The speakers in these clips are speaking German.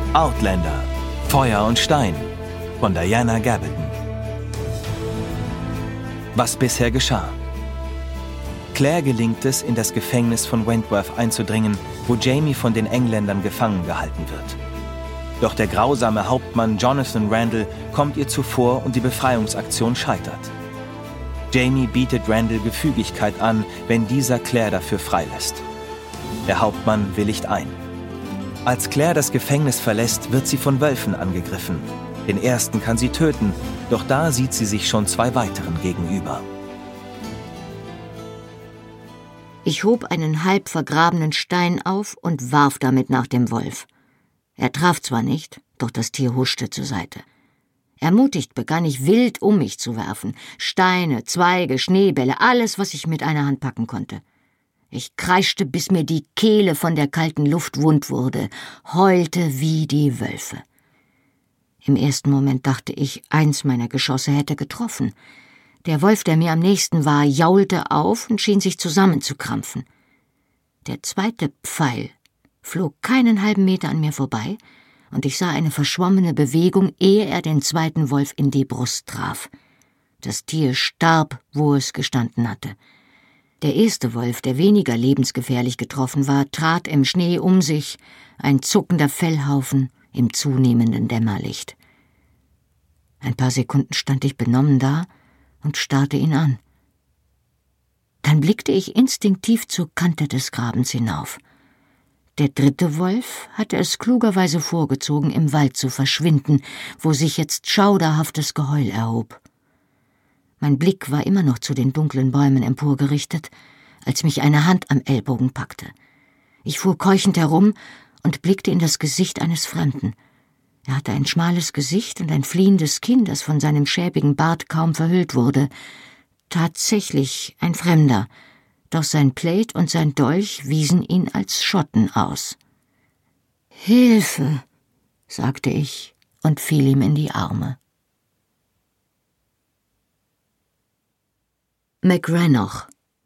Outlander – Feuer und Stein von Diana Gabaldon. Was bisher geschah. Claire gelingt es, in das Gefängnis von Wentworth einzudringen, wo Jamie von den Engländern gefangen gehalten wird. Doch der grausame Hauptmann Jonathan Randall kommt ihr zuvor und die Befreiungsaktion scheitert. Jamie bietet Randall Gefügigkeit an, wenn dieser Claire dafür freilässt. Der Hauptmann willigt ein. Als Claire das Gefängnis verlässt, wird sie von Wölfen angegriffen. Den ersten kann sie töten, doch da sieht sie sich schon 2 weiteren gegenüber. Ich hob einen halb vergrabenen Stein auf und warf damit nach dem Wolf. Er traf zwar nicht, doch das Tier huschte zur Seite. Ermutigt begann ich wild um mich zu werfen. Steine, Zweige, Schneebälle, alles, was ich mit einer Hand packen konnte. Ich kreischte, bis mir die Kehle von der kalten Luft wund wurde, heulte wie die Wölfe. Im ersten Moment dachte ich, eins meiner Geschosse hätte getroffen. Der Wolf, der mir am nächsten war, jaulte auf und schien sich zusammenzukrampfen. Der zweite Pfeil flog keinen halben Meter an mir vorbei, und ich sah eine verschwommene Bewegung, ehe er den zweiten Wolf in die Brust traf. Das Tier starb, wo es gestanden hatte. Der erste Wolf, der weniger lebensgefährlich getroffen war, trat im Schnee um sich, ein zuckender Fellhaufen im zunehmenden Dämmerlicht. Ein paar Sekunden stand ich benommen da und starrte ihn an. Dann blickte ich instinktiv zur Kante des Grabens hinauf. Der dritte Wolf hatte es klugerweise vorgezogen, im Wald zu verschwinden, wo sich jetzt schauderhaftes Geheul erhob. Mein Blick war immer noch zu den dunklen Bäumen emporgerichtet, als mich eine Hand am Ellbogen packte. Ich fuhr keuchend herum und blickte in das Gesicht eines Fremden. Er hatte ein schmales Gesicht und ein fliehendes Kinn, das von seinem schäbigen Bart kaum verhüllt wurde. Tatsächlich ein Fremder, doch sein Plaid und sein Dolch wiesen ihn als Schotten aus. »Hilfe«, sagte ich und fiel ihm in die Arme. McRannoch.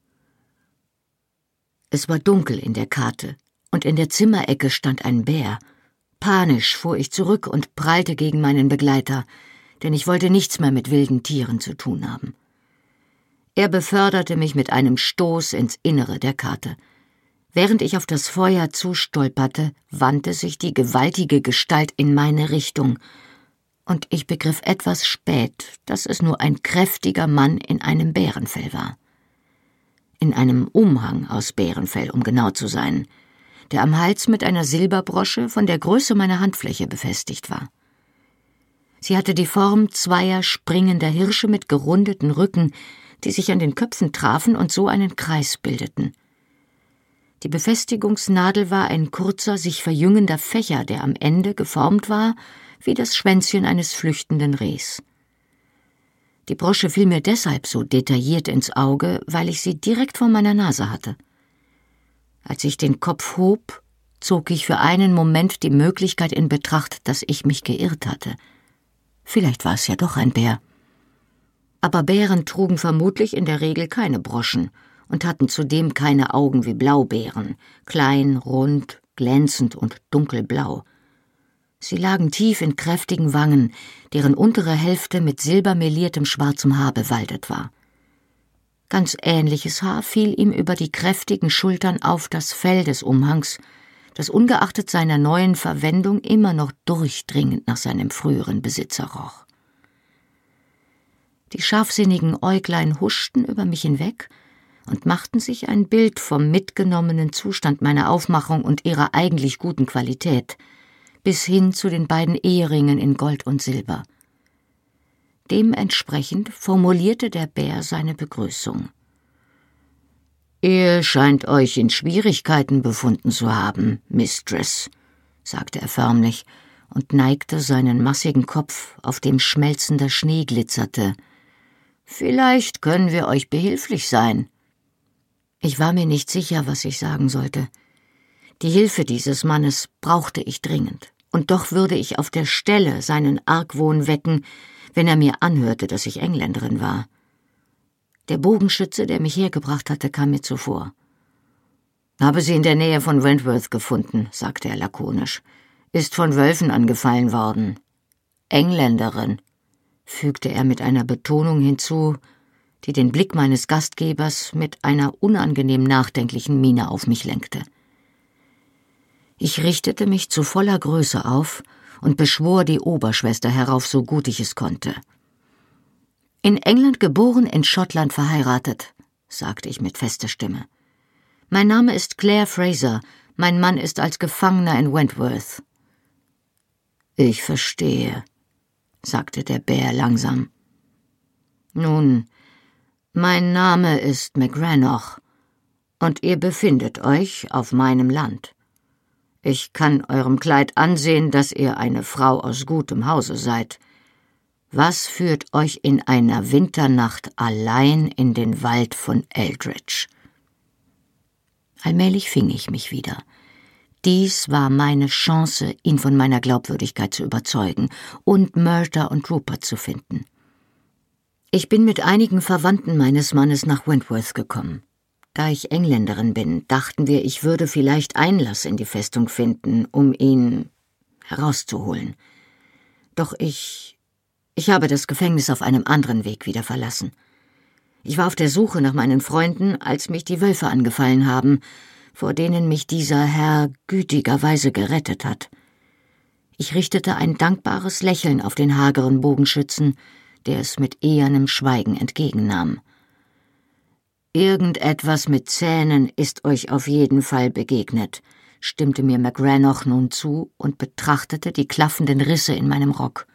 Es war dunkel in der Kate, und in der Zimmerecke stand ein Bär. Panisch fuhr ich zurück und prallte gegen meinen Begleiter, denn ich wollte nichts mehr mit wilden Tieren zu tun haben. Er beförderte mich mit einem Stoß ins Innere der Kate. Während ich auf das Feuer zustolperte, wandte sich die gewaltige Gestalt in meine Richtung, und ich begriff etwas spät, dass es nur ein kräftiger Mann in einem Bärenfell war. In einem Umhang aus Bärenfell, um genau zu sein, der am Hals mit einer Silberbrosche von der Größe meiner Handfläche befestigt war. Sie hatte die Form 2 springender Hirsche mit gerundeten Rücken, die sich an den Köpfen trafen und so einen Kreis bildeten. Die Befestigungsnadel war ein kurzer, sich verjüngender Fächer, der am Ende geformt war wie das Schwänzchen eines flüchtenden Rehs. Die Brosche fiel mir deshalb so detailliert ins Auge, weil ich sie direkt vor meiner Nase hatte. Als ich den Kopf hob, zog ich für einen Moment die Möglichkeit in Betracht, dass ich mich geirrt hatte. Vielleicht war es ja doch ein Bär. Aber Bären trugen vermutlich in der Regel keine Broschen und hatten zudem keine Augen wie Blaubeeren, klein, rund, glänzend und dunkelblau. Sie lagen tief in kräftigen Wangen, deren untere Hälfte mit silbermeliertem schwarzem Haar bewaldet war. Ganz ähnliches Haar fiel ihm über die kräftigen Schultern auf das Fell des Umhangs, das ungeachtet seiner neuen Verwendung immer noch durchdringend nach seinem früheren Besitzer roch. Die scharfsinnigen Äuglein huschten über mich hinweg und machten sich ein Bild vom mitgenommenen Zustand meiner Aufmachung und ihrer eigentlich guten Qualität, bis hin zu den beiden Eheringen in Gold und Silber. Dementsprechend formulierte der Bär seine Begrüßung. »Ihr scheint euch in Schwierigkeiten befunden zu haben, Mistress«, sagte er förmlich und neigte seinen massigen Kopf, auf dem schmelzender Schnee glitzerte. »Vielleicht können wir euch behilflich sein.« Ich war mir nicht sicher, was ich sagen sollte. Die Hilfe dieses Mannes brauchte ich dringend, und doch würde ich auf der Stelle seinen Argwohn wecken, wenn er mir anhörte, dass ich Engländerin war. Der Bogenschütze, der mich hergebracht hatte, kam mir zuvor. »Habe sie in der Nähe von Wentworth gefunden«, sagte er lakonisch. ist von Wölfen angefallen worden. Engländerin«, fügte er mit einer Betonung hinzu, die den Blick meines Gastgebers mit einer unangenehm nachdenklichen Miene auf mich lenkte. Ich richtete mich zu voller Größe auf und beschwor die Oberschwester herauf, so gut ich es konnte. »In England geboren, in Schottland verheiratet«, sagte ich mit fester Stimme. »Mein Name ist Claire Fraser, mein Mann ist als Gefangener in Wentworth.« »Ich verstehe«, sagte der Bär langsam. »Nun, mein Name ist McGrannoch, und ihr befindet euch auf meinem Land. Ich kann eurem Kleid ansehen, dass ihr eine Frau aus gutem Hause seid. Was führt euch in einer Winternacht allein in den Wald von Eldridge?« Allmählich fing ich mich wieder. Dies war meine Chance, ihn von meiner Glaubwürdigkeit zu überzeugen und Murta und Rupert zu finden. »Ich bin mit einigen Verwandten meines Mannes nach Wentworth gekommen. Da ich Engländerin bin, dachten wir, ich würde vielleicht Einlass in die Festung finden, um ihn herauszuholen. Doch ich habe das Gefängnis auf einem anderen Weg wieder verlassen. Ich war auf der Suche nach meinen Freunden, als mich die Wölfe angefallen haben, vor denen mich dieser Herr gütigerweise gerettet hat. Ich richtete ein dankbares Lächeln auf den hageren Bogenschützen, der es mit ehernem Schweigen entgegennahm. »Irgendetwas mit Zähnen ist euch auf jeden Fall begegnet«, stimmte mir McGrannoch nun zu und betrachtete die klaffenden Risse in meinem Rock.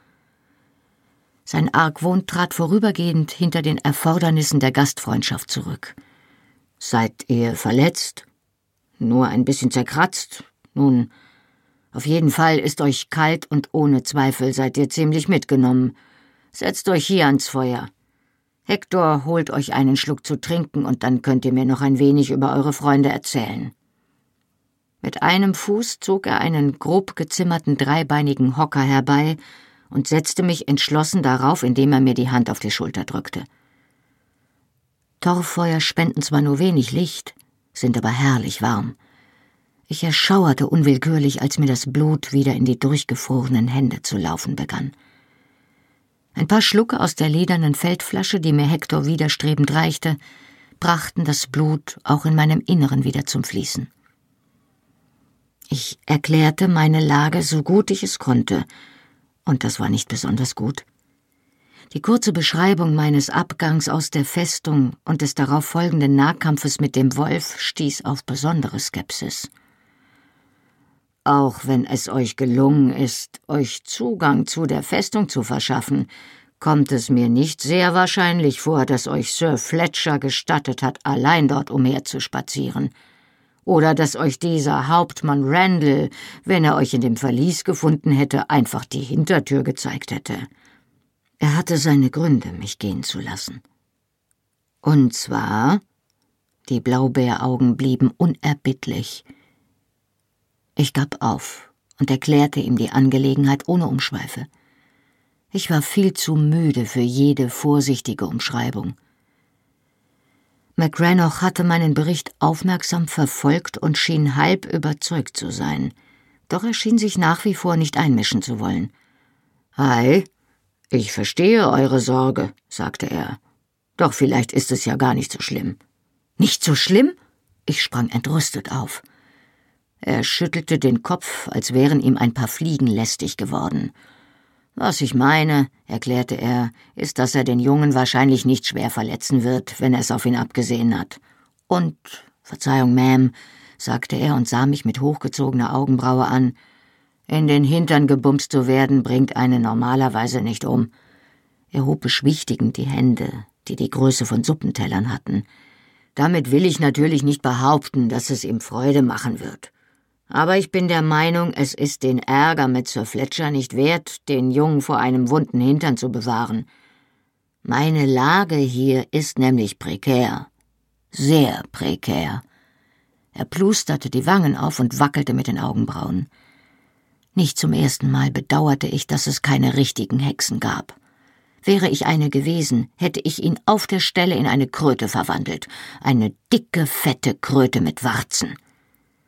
Sein Argwohn trat vorübergehend hinter den Erfordernissen der Gastfreundschaft zurück. »Seid ihr verletzt? Nur ein bisschen zerkratzt? Nun, auf jeden Fall ist euch kalt und ohne Zweifel seid ihr ziemlich mitgenommen. Setzt euch hier ans Feuer. Hector holt euch einen Schluck zu trinken und dann könnt ihr mir noch ein wenig über eure Freunde erzählen.« Mit einem Fuß zog er einen grob gezimmerten dreibeinigen Hocker herbei und setzte mich entschlossen darauf, indem er mir die Hand auf die Schulter drückte. Torffeuer spenden zwar nur wenig Licht, sind aber herrlich warm. Ich erschauerte unwillkürlich, als mir das Blut wieder in die durchgefrorenen Hände zu laufen begann. Ein paar Schlucke aus der ledernen Feldflasche, die mir Hector widerstrebend reichte, brachten das Blut auch in meinem Inneren wieder zum Fließen. Ich erklärte meine Lage so gut ich es konnte, und das war nicht besonders gut. Die kurze Beschreibung meines Abgangs aus der Festung und des darauf folgenden Nahkampfes mit dem Wolf stieß auf besondere Skepsis. »Auch wenn es euch gelungen ist, euch Zugang zu der Festung zu verschaffen, kommt es mir nicht sehr wahrscheinlich vor, dass euch Sir Fletcher gestattet hat, allein dort umherzuspazieren. Oder dass euch dieser Hauptmann Randall, wenn er euch in dem Verlies gefunden hätte, einfach die Hintertür gezeigt hätte. Er hatte seine Gründe, mich gehen zu lassen. Und zwar...« Die Blaubeeraugen blieben unerbittlich. Ich gab auf und erklärte ihm die Angelegenheit ohne Umschweife. Ich war viel zu müde für jede vorsichtige Umschreibung. McGrannoch hatte meinen Bericht aufmerksam verfolgt und schien halb überzeugt zu sein, doch er schien sich nach wie vor nicht einmischen zu wollen. »Ei, ich verstehe eure Sorge«, sagte er. »Doch vielleicht ist es ja gar nicht so schlimm.« »Nicht so schlimm?« Ich sprang entrüstet auf. Er schüttelte den Kopf, als wären ihm ein paar Fliegen lästig geworden. »Was ich meine«, erklärte er, »ist, dass er den Jungen wahrscheinlich nicht schwer verletzen wird, wenn er es auf ihn abgesehen hat. Und, Verzeihung, Ma'am«, sagte er und sah mich mit hochgezogener Augenbraue an, »in den Hintern gebumst zu werden, bringt einen normalerweise nicht um.« Er hob beschwichtigend die Hände, die die Größe von Suppentellern hatten. »Damit will ich natürlich nicht behaupten, dass es ihm Freude machen wird. Aber ich bin der Meinung, es ist den Ärger mit Sir Fletcher nicht wert, den Jungen vor einem wunden Hintern zu bewahren. Meine Lage hier ist nämlich prekär. Sehr prekär.« Er plusterte die Wangen auf und wackelte mit den Augenbrauen. Nicht zum ersten Mal bedauerte ich, dass es keine richtigen Hexen gab. Wäre ich eine gewesen, hätte ich ihn auf der Stelle in eine Kröte verwandelt. Eine dicke, fette Kröte mit Warzen.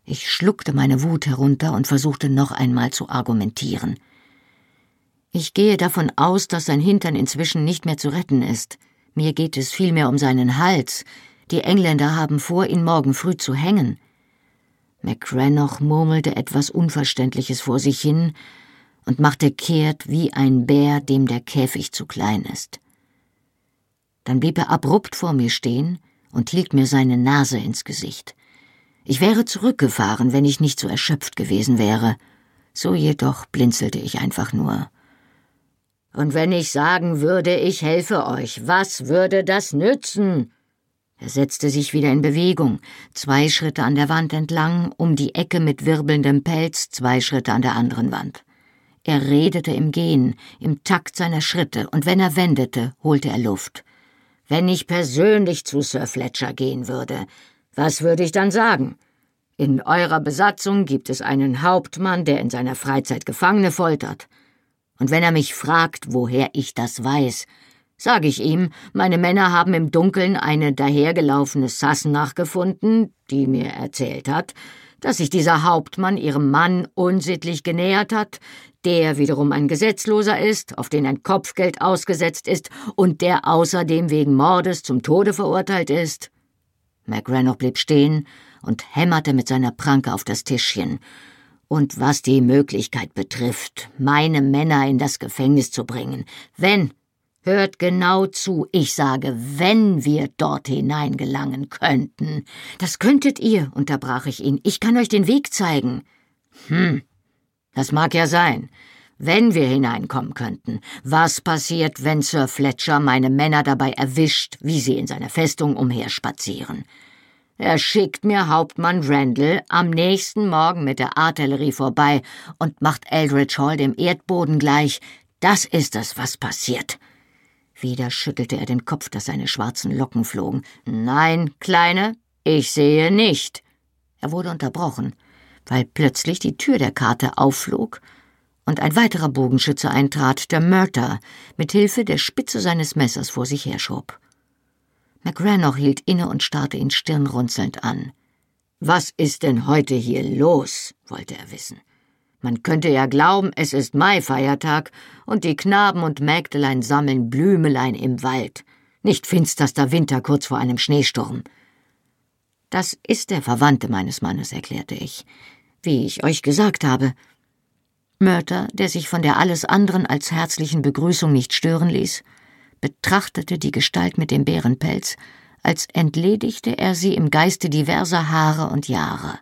Ich schluckte meine Wut herunter und versuchte noch einmal zu argumentieren. »Ich gehe davon aus, dass sein Hintern inzwischen nicht mehr zu retten ist. Mir geht es vielmehr um seinen Hals. Die Engländer haben vor, ihn morgen früh zu hängen.« McRannoch murmelte etwas Unverständliches vor sich hin und machte kehrt wie ein Bär, dem der Käfig zu klein ist. Dann blieb er abrupt vor mir stehen und hielt mir seine Nase ins Gesicht. Ich wäre zurückgefahren, wenn ich nicht so erschöpft gewesen wäre. So jedoch blinzelte ich einfach nur. »Und wenn ich sagen würde, ich helfe euch, was würde das nützen?« Er setzte sich wieder in Bewegung, 2 Schritte an der Wand entlang, um die Ecke mit wirbelndem Pelz, 2 Schritte an der anderen Wand. Er redete im Gehen, im Takt seiner Schritte, und wenn er wendete, holte er Luft. »Wenn ich persönlich zu Sir Fletcher gehen würde, was würde ich dann sagen? In eurer Besatzung gibt es einen Hauptmann, der in seiner Freizeit Gefangene foltert. Und wenn er mich fragt, woher ich das weiß, sage ich ihm, meine Männer haben im Dunkeln eine dahergelaufene Sassenach gefunden, die mir erzählt hat, dass sich dieser Hauptmann ihrem Mann unsittlich genähert hat, der wiederum ein Gesetzloser ist, auf den ein Kopfgeld ausgesetzt ist und der außerdem wegen Mordes zum Tode verurteilt ist.« McRannoch blieb stehen und hämmerte mit seiner Pranke auf das Tischchen. »Und was die Möglichkeit betrifft, meine Männer in das Gefängnis zu bringen, hört genau zu, ich sage, wenn wir dort hineingelangen könnten.« »Das könntet ihr«, unterbrach ich ihn, »ich kann euch den Weg zeigen.« Das mag ja sein, wenn wir hineinkommen könnten. Was passiert, wenn Sir Fletcher meine Männer dabei erwischt, wie sie in seiner Festung umherspazieren? Er schickt mir Hauptmann Randall am nächsten Morgen mit der Artillerie vorbei und macht Eldridge Hall dem Erdboden gleich. Das ist es, was passiert.« Wieder schüttelte er den Kopf, dass seine schwarzen Locken flogen. »Nein, Kleine, ich sehe nicht.« Er wurde unterbrochen, weil plötzlich die Tür der Karte aufflog und ein weiterer Bogenschütze eintrat, der Murtagh, mit Hilfe der Spitze seines Messers vor sich herschob. McRannoch hielt inne und starrte ihn stirnrunzelnd an. »Was ist denn heute hier los?« wollte er wissen. »Man könnte ja glauben, es ist Maifeiertag und die Knaben und Mägdelein sammeln Blümelein im Wald. Nicht finsterster Winter kurz vor einem Schneesturm.« »Das ist der Verwandte meines Mannes«, erklärte ich, »wie ich euch gesagt habe.« Murtagh, der sich von der alles anderen als herzlichen Begrüßung nicht stören ließ, betrachtete die Gestalt mit dem Bärenpelz, als entledigte er sie im Geiste diverser Haare und Jahre.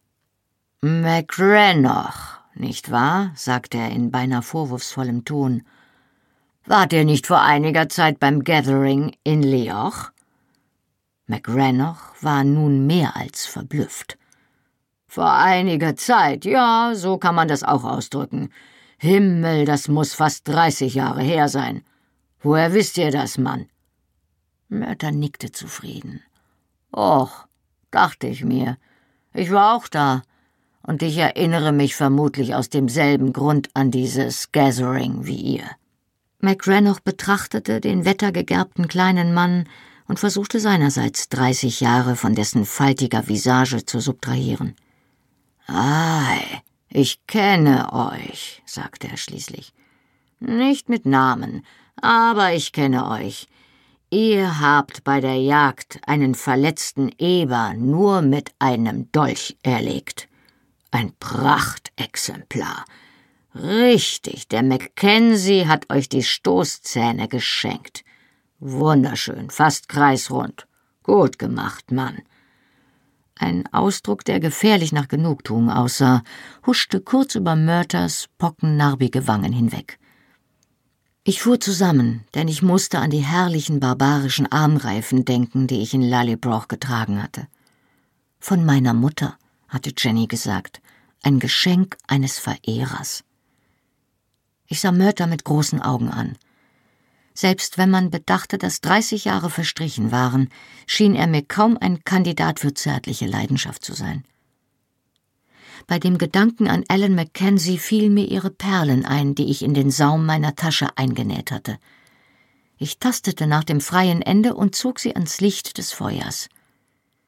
»McRannoch, nicht wahr?« sagte er in beinahe vorwurfsvollem Ton. »Wart ihr nicht vor einiger Zeit beim Gathering in Leoch?« McRannoch war nun mehr als verblüfft. »Vor einiger Zeit, ja, so kann man das auch ausdrücken. Himmel, das muss fast 30 Jahre her sein. Woher wisst ihr das, Mann?« Murtagh nickte zufrieden. »Och, dachte ich mir. Ich war auch da. Und ich erinnere mich vermutlich aus demselben Grund an dieses Gathering wie ihr.« McRannoch betrachtete den wettergegerbten kleinen Mann und versuchte seinerseits 30 Jahre von dessen faltiger Visage zu subtrahieren. »Ei, ich kenne euch«, sagte er schließlich. »Nicht mit Namen, aber ich kenne euch. Ihr habt bei der Jagd einen verletzten Eber nur mit einem Dolch erlegt. Ein Prachtexemplar. Richtig, der Mackenzie hat euch die Stoßzähne geschenkt. Wunderschön, fast kreisrund. Gut gemacht, Mann.« Ein Ausdruck, der gefährlich nach Genugtuung aussah, huschte kurz über Murtaghs pockennarbige Wangen hinweg. Ich fuhr zusammen, denn ich musste an die herrlichen barbarischen Armreifen denken, die ich in Lallybroch getragen hatte. »Von meiner Mutter«, hatte Jenny gesagt, »ein Geschenk eines Verehrers.« Ich sah Murtagh mit großen Augen an. Selbst wenn man bedachte, dass 30 Jahre verstrichen waren, schien er mir kaum ein Kandidat für zärtliche Leidenschaft zu sein. Bei dem Gedanken an Ellen Mackenzie fielen mir ihre Perlen ein, die ich in den Saum meiner Tasche eingenäht hatte. Ich tastete nach dem freien Ende und zog sie ans Licht des Feuers.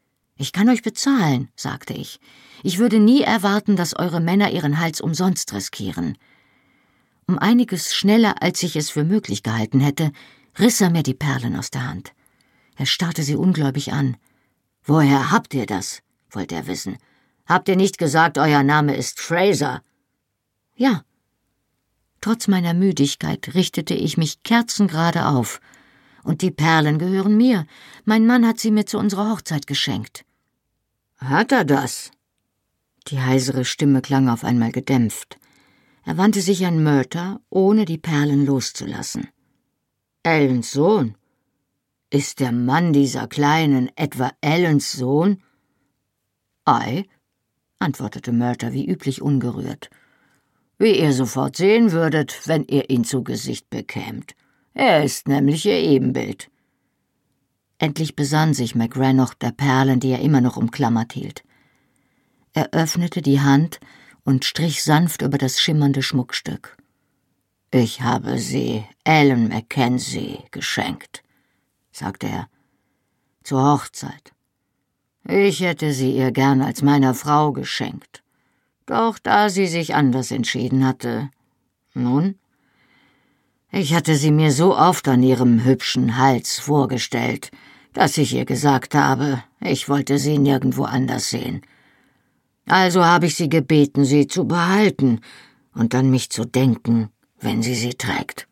»Ich kann euch bezahlen«, sagte ich. »Ich würde nie erwarten, dass eure Männer ihren Hals umsonst riskieren.« Um einiges schneller, als ich es für möglich gehalten hätte, riss er mir die Perlen aus der Hand. Er starrte sie ungläubig an. »Woher habt ihr das?« wollte er wissen. »Habt ihr nicht gesagt, euer Name ist Fraser?« »Ja.« Trotz meiner Müdigkeit richtete ich mich kerzengerade auf. »Und die Perlen gehören mir. Mein Mann hat sie mir zu unserer Hochzeit geschenkt.« »Hat er das?« Die heisere Stimme klang auf einmal gedämpft. Er wandte sich an Murtagh, ohne die Perlen loszulassen. »Ellens Sohn? Ist der Mann dieser Kleinen etwa Ellens Sohn?« »Ei«, antwortete Murtagh wie üblich ungerührt. »Wie ihr sofort sehen würdet, wenn ihr ihn zu Gesicht bekämt. Er ist nämlich ihr Ebenbild.« Endlich besann sich McGrannoch der Perlen, die er immer noch umklammert hielt. Er öffnete die Hand und strich sanft über das schimmernde Schmuckstück. »Ich habe sie Ellen Mackenzie geschenkt«, sagte er, »zur Hochzeit. Ich hätte sie ihr gern als meiner Frau geschenkt. Doch da sie sich anders entschieden hatte, nun, ich hatte sie mir so oft an ihrem hübschen Hals vorgestellt, dass ich ihr gesagt habe, ich wollte sie nirgendwo anders sehen. Also habe ich sie gebeten, sie zu behalten und an mich zu denken, wenn sie trägt.«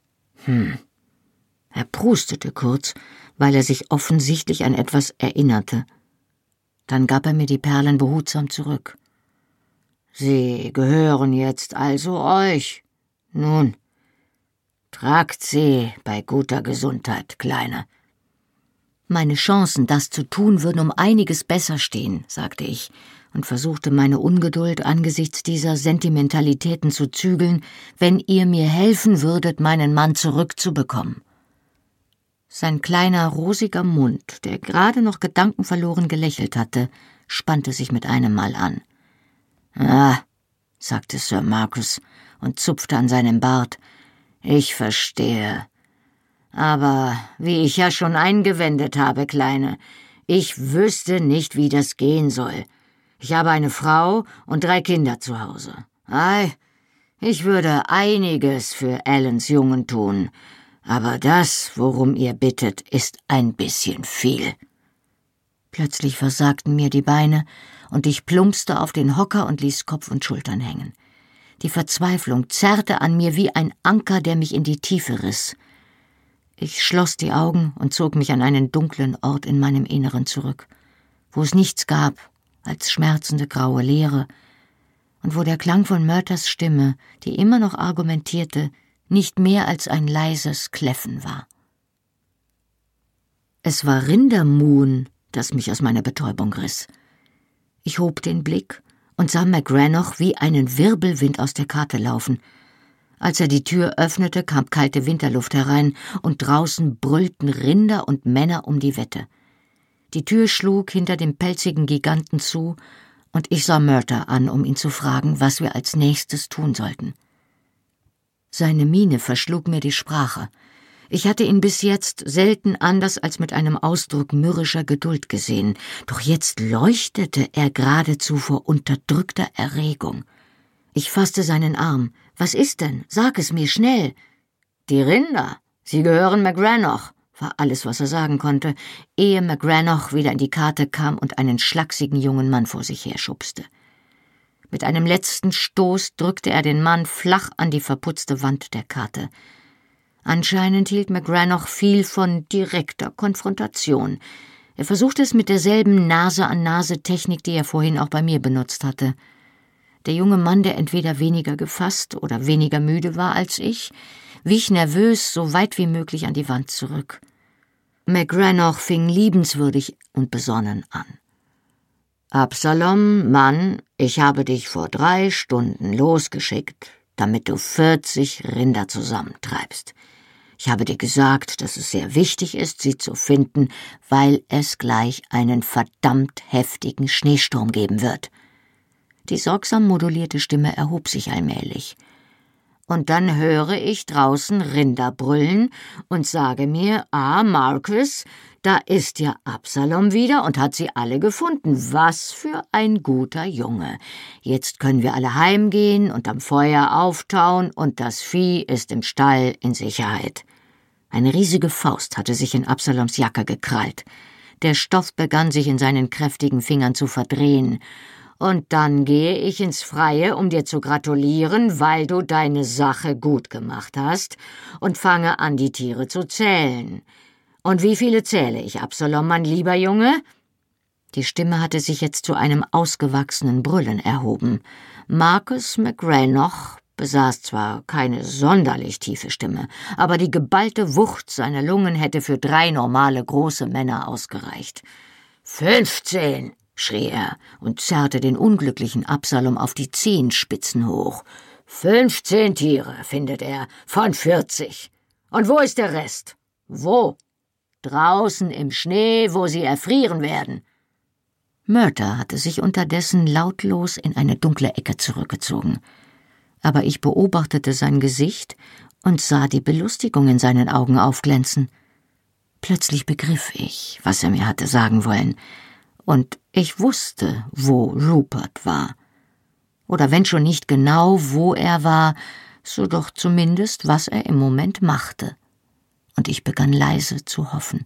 Er prustete kurz, weil er sich offensichtlich an etwas erinnerte. Dann gab er mir die Perlen behutsam zurück. »Sie gehören jetzt also euch. Nun, tragt sie bei guter Gesundheit, Kleine.« »Meine Chancen, das zu tun, würden um einiges besser stehen«, sagte ich und versuchte meine Ungeduld angesichts dieser Sentimentalitäten zu zügeln, »wenn ihr mir helfen würdet, meinen Mann zurückzubekommen.« Sein kleiner, rosiger Mund, der gerade noch gedankenverloren gelächelt hatte, spannte sich mit einem Mal an. »Ah«, sagte Sir Marcus und zupfte an seinem Bart, »ich verstehe. Aber wie ich ja schon eingewendet habe, Kleine, ich wüsste nicht, wie das gehen soll. Ich habe eine Frau und 3 Kinder zu Hause. Ei, ich würde einiges für Ellens Jungen tun, aber das, worum ihr bittet, ist ein bisschen viel.« Plötzlich versagten mir die Beine, und ich plumpste auf den Hocker und ließ Kopf und Schultern hängen. Die Verzweiflung zerrte an mir wie ein Anker, der mich in die Tiefe riss. Ich schloss die Augen und zog mich an einen dunklen Ort in meinem Inneren zurück, wo es nichts gab als schmerzende graue Leere und wo der Klang von Murtaghs Stimme, die immer noch argumentierte, nicht mehr als ein leises Kläffen war. Es war Rindermuhen, das mich aus meiner Betäubung riss. Ich hob den Blick und sah McGrannoch wie einen Wirbelwind aus der Karte laufen. Als er die Tür öffnete, kam kalte Winterluft herein, und draußen brüllten Rinder und Männer um die Wette. Die Tür schlug hinter dem pelzigen Giganten zu, und ich sah Murtagh an, um ihn zu fragen, was wir als nächstes tun sollten. Seine Miene verschlug mir die Sprache. Ich hatte ihn bis jetzt selten anders als mit einem Ausdruck mürrischer Geduld gesehen, doch jetzt leuchtete er geradezu vor unterdrückter Erregung. Ich fasste seinen Arm. »Was ist denn? Sag es mir schnell!« »Die Rinder, sie gehören McGrannoch«, war alles, was er sagen konnte, ehe McGrannoch wieder in die Karte kam und einen schlachsigen jungen Mann vor sich herschubste. Mit einem letzten Stoß drückte er den Mann flach an die verputzte Wand der Karte. Anscheinend hielt McGrannoch viel von direkter Konfrontation. Er versuchte es mit derselben Nase-an-Nase-Technik, die er vorhin auch bei mir benutzt hatte. Der junge Mann, der entweder weniger gefasst oder weniger müde war als ich, wich nervös so weit wie möglich an die Wand zurück. McGrannoch fing liebenswürdig und besonnen an. »Absalom, Mann, ich habe dich vor 3 Stunden losgeschickt, damit du 40 Rinder zusammentreibst. Ich habe dir gesagt, dass es sehr wichtig ist, sie zu finden, weil es gleich einen verdammt heftigen Schneesturm geben wird.« Die sorgsam modulierte Stimme erhob sich allmählich. Und dann höre ich draußen Rinder brüllen und sage mir, Marcus, da ist ja Absalom wieder und hat sie alle gefunden. Was für ein guter Junge. Jetzt können wir alle heimgehen und am Feuer auftauen und das Vieh ist im Stall in Sicherheit. Eine riesige Faust hatte sich in Absaloms Jacke gekrallt. Der Stoff begann sich in seinen kräftigen Fingern zu verdrehen. Und dann gehe ich ins Freie, um dir zu gratulieren, weil du deine Sache gut gemacht hast, und fange an, die Tiere zu zählen. Und wie viele zähle ich, Absalom, mein lieber Junge?« Die Stimme hatte sich jetzt zu einem ausgewachsenen Brüllen erhoben. Marcus McGranach besaß zwar keine sonderlich tiefe Stimme, aber die geballte Wucht seiner Lungen hätte für 3 normale große Männer ausgereicht. 15! schrie er und zerrte den unglücklichen Absalom auf die Zehenspitzen hoch. 15 Tiere, findet er, von 40. Und wo ist der Rest? Wo? Draußen im Schnee, wo sie erfrieren werden. Murtagh hatte sich unterdessen lautlos in eine dunkle Ecke zurückgezogen. Aber ich beobachtete sein Gesicht und sah die Belustigung in seinen Augen aufglänzen. Plötzlich begriff ich, was er mir hatte sagen wollen, und ich wusste, wo Rupert war. Oder wenn schon nicht genau, wo er war, so doch zumindest, was er im Moment machte. Und ich begann leise zu hoffen.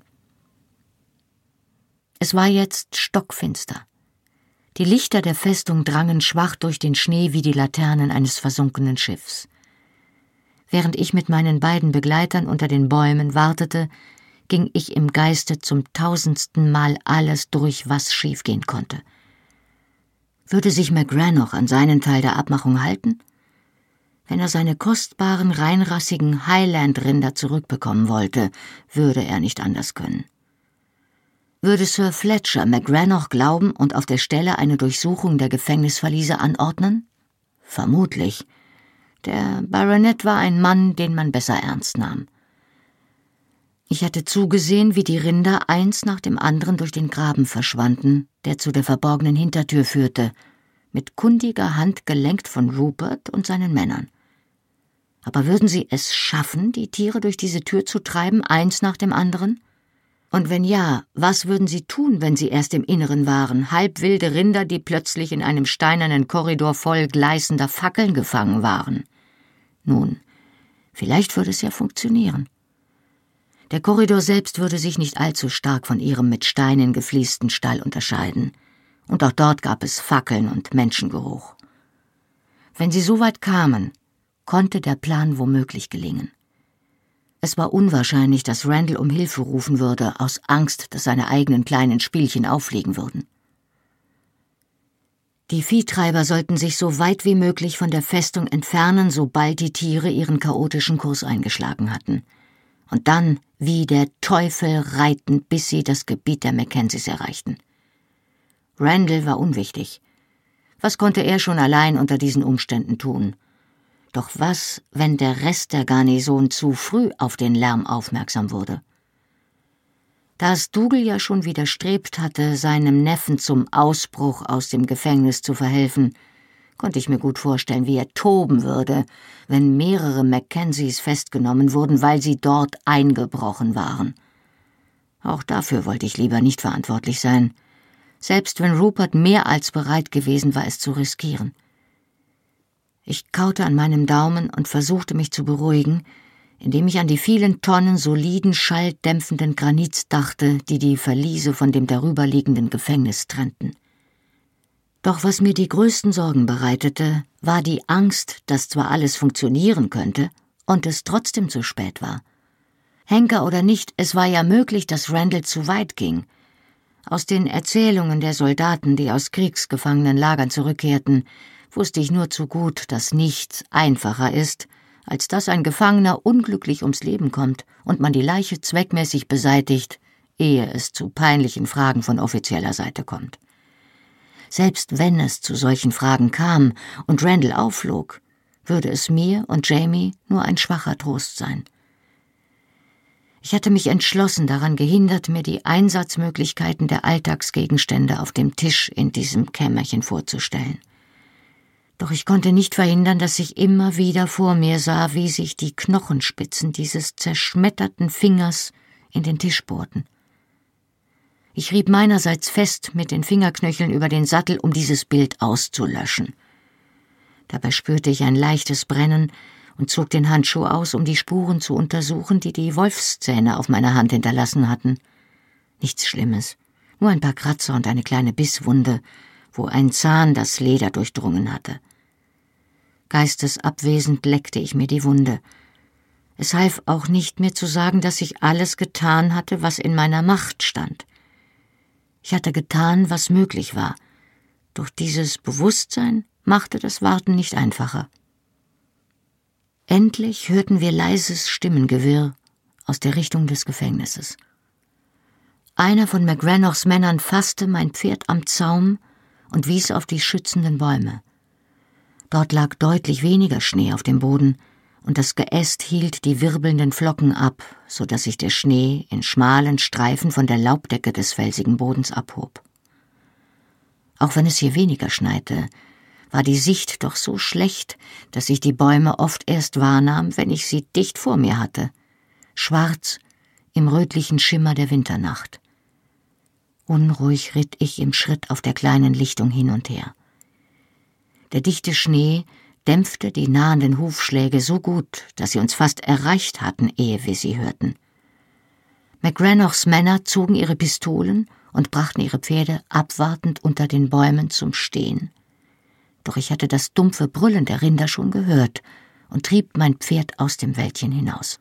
Es war jetzt stockfinster. Die Lichter der Festung drangen schwach durch den Schnee wie die Laternen eines versunkenen Schiffs. Während ich mit meinen beiden Begleitern unter den Bäumen wartete, ging ich im Geiste zum 1000. Mal alles durch, was schiefgehen konnte. Würde sich McGranach an seinen Teil der Abmachung halten? Wenn er seine kostbaren, reinrassigen Highland-Rinder zurückbekommen wollte, würde er nicht anders können. Würde Sir Fletcher McGranach glauben und auf der Stelle eine Durchsuchung der Gefängnisverliese anordnen? Vermutlich. Der Baronet war ein Mann, den man besser ernst nahm. Ich hatte zugesehen, wie die Rinder eins nach dem anderen durch den Graben verschwanden, der zu der verborgenen Hintertür führte, mit kundiger Hand gelenkt von Rupert und seinen Männern. Aber würden sie es schaffen, die Tiere durch diese Tür zu treiben, eins nach dem anderen? Und wenn ja, was würden sie tun, wenn sie erst im Inneren waren, halbwilde Rinder, die plötzlich in einem steinernen Korridor voll gleißender Fackeln gefangen waren? Nun, vielleicht würde es ja funktionieren. Der Korridor selbst würde sich nicht allzu stark von ihrem mit Steinen gefliesten Stall unterscheiden. Und auch dort gab es Fackeln und Menschengeruch. Wenn sie so weit kamen, konnte der Plan womöglich gelingen. Es war unwahrscheinlich, dass Randall um Hilfe rufen würde, aus Angst, dass seine eigenen kleinen Spielchen auffliegen würden. Die Viehtreiber sollten sich so weit wie möglich von der Festung entfernen, sobald die Tiere ihren chaotischen Kurs eingeschlagen hatten. Und dann wie der Teufel reiten, bis sie das Gebiet der Mackenzies erreichten. Randall war unwichtig. Was konnte er schon allein unter diesen Umständen tun? Doch was, wenn der Rest der Garnison zu früh auf den Lärm aufmerksam wurde? Da Dougal ja schon widerstrebt hatte, seinem Neffen zum Ausbruch aus dem Gefängnis zu verhelfen, konnte ich mir gut vorstellen, wie er toben würde, wenn mehrere Mackenzies festgenommen wurden, weil sie dort eingebrochen waren. Auch dafür wollte ich lieber nicht verantwortlich sein, selbst wenn Rupert mehr als bereit gewesen war, es zu riskieren. Ich kaute an meinem Daumen und versuchte mich zu beruhigen, indem ich an die vielen Tonnen soliden, schalldämpfenden Granits dachte, die die Verliese von dem darüberliegenden Gefängnis trennten. Doch was mir die größten Sorgen bereitete, war die Angst, dass zwar alles funktionieren könnte und es trotzdem zu spät war. Henker oder nicht, es war ja möglich, dass Randall zu weit ging. Aus den Erzählungen der Soldaten, die aus Kriegsgefangenenlagern zurückkehrten, wusste ich nur zu gut, dass nichts einfacher ist, als dass ein Gefangener unglücklich ums Leben kommt und man die Leiche zweckmäßig beseitigt, ehe es zu peinlichen Fragen von offizieller Seite kommt. Selbst wenn es zu solchen Fragen kam und Randall aufflog, würde es mir und Jamie nur ein schwacher Trost sein. Ich hatte mich entschlossen daran gehindert, mir die Einsatzmöglichkeiten der Alltagsgegenstände auf dem Tisch in diesem Kämmerchen vorzustellen. Doch ich konnte nicht verhindern, dass ich immer wieder vor mir sah, wie sich die Knochenspitzen dieses zerschmetterten Fingers in den Tisch bohrten. Ich rieb meinerseits fest mit den Fingerknöcheln über den Sattel, um dieses Bild auszulöschen. Dabei spürte ich ein leichtes Brennen und zog den Handschuh aus, um die Spuren zu untersuchen, die die Wolfszähne auf meiner Hand hinterlassen hatten. Nichts Schlimmes, nur ein paar Kratzer und eine kleine Bisswunde, wo ein Zahn das Leder durchdrungen hatte. Geistesabwesend leckte ich mir die Wunde. Es half auch nicht, mir zu sagen, dass ich alles getan hatte, was in meiner Macht stand. Ich hatte getan, was möglich war. Doch dieses Bewusstsein machte das Warten nicht einfacher. Endlich hörten wir leises Stimmengewirr aus der Richtung des Gefängnisses. Einer von McGranochs Männern fasste mein Pferd am Zaum und wies auf die schützenden Bäume. Dort lag deutlich weniger Schnee auf dem Boden, und das Geäst hielt die wirbelnden Flocken ab, so dass sich der Schnee in schmalen Streifen von der Laubdecke des felsigen Bodens abhob. Auch wenn es hier weniger schneite, war die Sicht doch so schlecht, dass ich die Bäume oft erst wahrnahm, wenn ich sie dicht vor mir hatte, schwarz im rötlichen Schimmer der Winternacht. Unruhig ritt ich im Schritt auf der kleinen Lichtung hin und her. Der dichte Schnee dämpfte die nahenden Hufschläge so gut, dass sie uns fast erreicht hatten, ehe wir sie hörten. McGranochs Männer zogen ihre Pistolen und brachten ihre Pferde abwartend unter den Bäumen zum Stehen. Doch ich hatte das dumpfe Brüllen der Rinder schon gehört und trieb mein Pferd aus dem Wäldchen hinaus.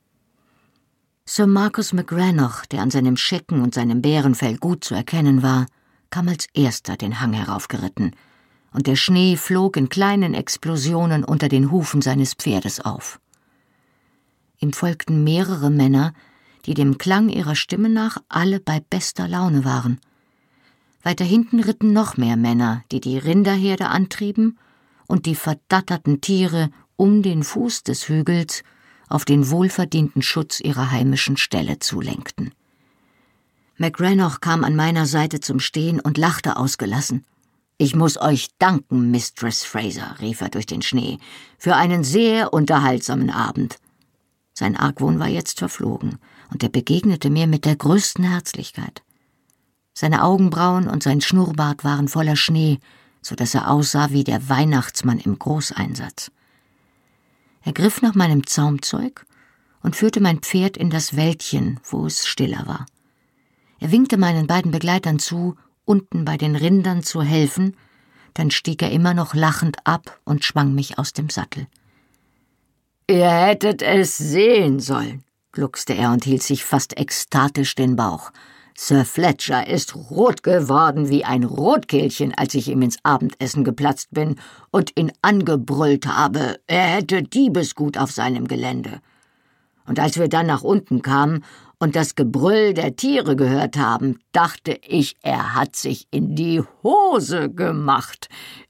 Sir Marcus McGranoch, der an seinem Schecken und seinem Bärenfell gut zu erkennen war, kam als erster den Hang heraufgeritten, und der Schnee flog in kleinen Explosionen unter den Hufen seines Pferdes auf. Ihm folgten mehrere Männer, die dem Klang ihrer Stimme nach alle bei bester Laune waren. Weiter hinten ritten noch mehr Männer, die die Rinderherde antrieben und die verdatterten Tiere um den Fuß des Hügels auf den wohlverdienten Schutz ihrer heimischen Ställe zulenkten. McGranoch kam an meiner Seite zum Stehen und lachte ausgelassen. »Ich muss euch danken, Mistress Fraser«, rief er durch den Schnee, »für einen sehr unterhaltsamen Abend.« Sein Argwohn war jetzt verflogen, und er begegnete mir mit der größten Herzlichkeit. Seine Augenbrauen und sein Schnurrbart waren voller Schnee, so dass er aussah wie der Weihnachtsmann im Großeinsatz. Er griff nach meinem Zaumzeug und führte mein Pferd in das Wäldchen, wo es stiller war. Er winkte meinen beiden Begleitern zu, unten bei den Rindern zu helfen, dann stieg er immer noch lachend ab und schwang mich aus dem Sattel. »Ihr hättet es sehen sollen«, gluckste er und hielt sich fast ekstatisch den Bauch. »Sir Fletcher ist rot geworden wie ein Rotkehlchen, als ich ihm ins Abendessen geplatzt bin und ihn angebrüllt habe, er hätte Diebesgut auf seinem Gelände. Und als wir dann nach unten kamen und das Gebrüll der Tiere gehört haben, dachte ich, er hat sich in die Hose gemacht.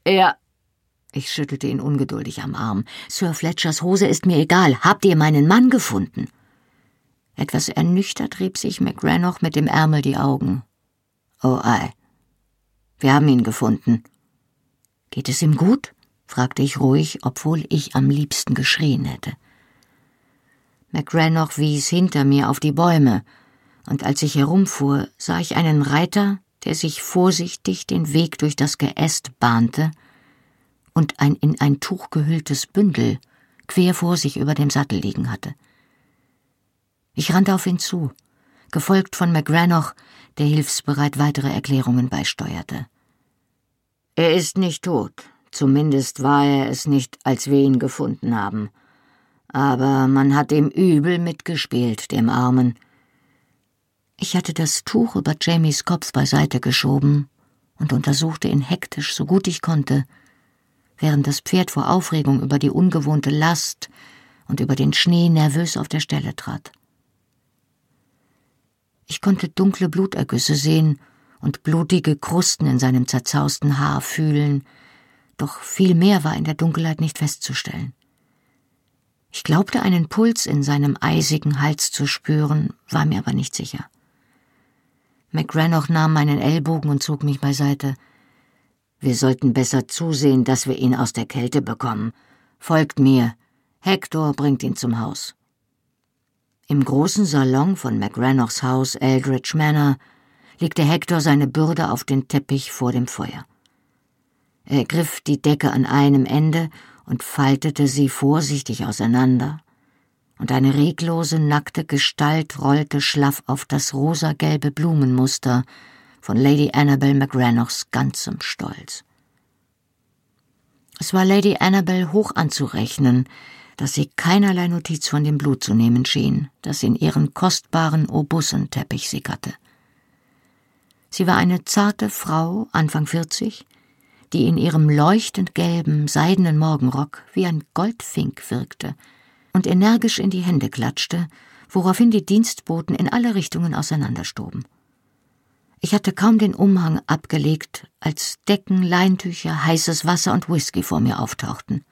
Ich schüttelte ihn ungeduldig am Arm. »Sir Fletchers Hose ist mir egal. Habt ihr meinen Mann gefunden?« Etwas ernüchtert rieb sich McGranoch mit dem Ärmel die Augen. »Oh ei, wir haben ihn gefunden.« »Geht es ihm gut?« fragte ich ruhig, obwohl ich am liebsten geschrien hätte. McGranoch wies hinter mir auf die Bäume, und als ich herumfuhr, sah ich einen Reiter, der sich vorsichtig den Weg durch das Geäst bahnte und ein in ein Tuch gehülltes Bündel quer vor sich über dem Sattel liegen hatte. Ich rannte auf ihn zu, gefolgt von McGranoch, der hilfsbereit weitere Erklärungen beisteuerte. »Er ist nicht tot, zumindest war er es nicht, als wir ihn gefunden haben. Aber man hat ihm übel mitgespielt, dem Armen.« Ich hatte das Tuch über Jamies Kopf beiseite geschoben und untersuchte ihn hektisch, so gut ich konnte, während das Pferd vor Aufregung über die ungewohnte Last und über den Schnee nervös auf der Stelle trat. Ich konnte dunkle Blutergüsse sehen und blutige Krusten in seinem zerzausten Haar fühlen, doch viel mehr war in der Dunkelheit nicht festzustellen. Ich glaubte, einen Puls in seinem eisigen Hals zu spüren, war mir aber nicht sicher. McGranoch nahm meinen Ellbogen und zog mich beiseite. Wir sollten besser zusehen, dass wir ihn aus der Kälte bekommen. Folgt mir. Hector bringt ihn zum Haus. Im großen Salon von McRanochs Haus Eldridge Manor legte Hector seine Bürde auf den Teppich vor dem Feuer. Er griff die Decke an einem Ende und faltete sie vorsichtig auseinander, und eine reglose, nackte Gestalt rollte schlaff auf das rosagelbe Blumenmuster von Lady Annabel McRanochs ganzem Stolz. Es war Lady Annabel hoch anzurechnen, dass sie keinerlei Notiz von dem Blut zu nehmen schien, das in ihren kostbaren Obussenteppich sickerte. Sie war eine zarte Frau, Anfang 40, die in ihrem leuchtend gelben, seidenen Morgenrock wie ein Goldfink wirkte und energisch in die Hände klatschte, woraufhin die Dienstboten in alle Richtungen auseinanderstoben. Ich hatte kaum den Umhang abgelegt, als Decken, Leintücher, heißes Wasser und Whisky vor mir auftauchten.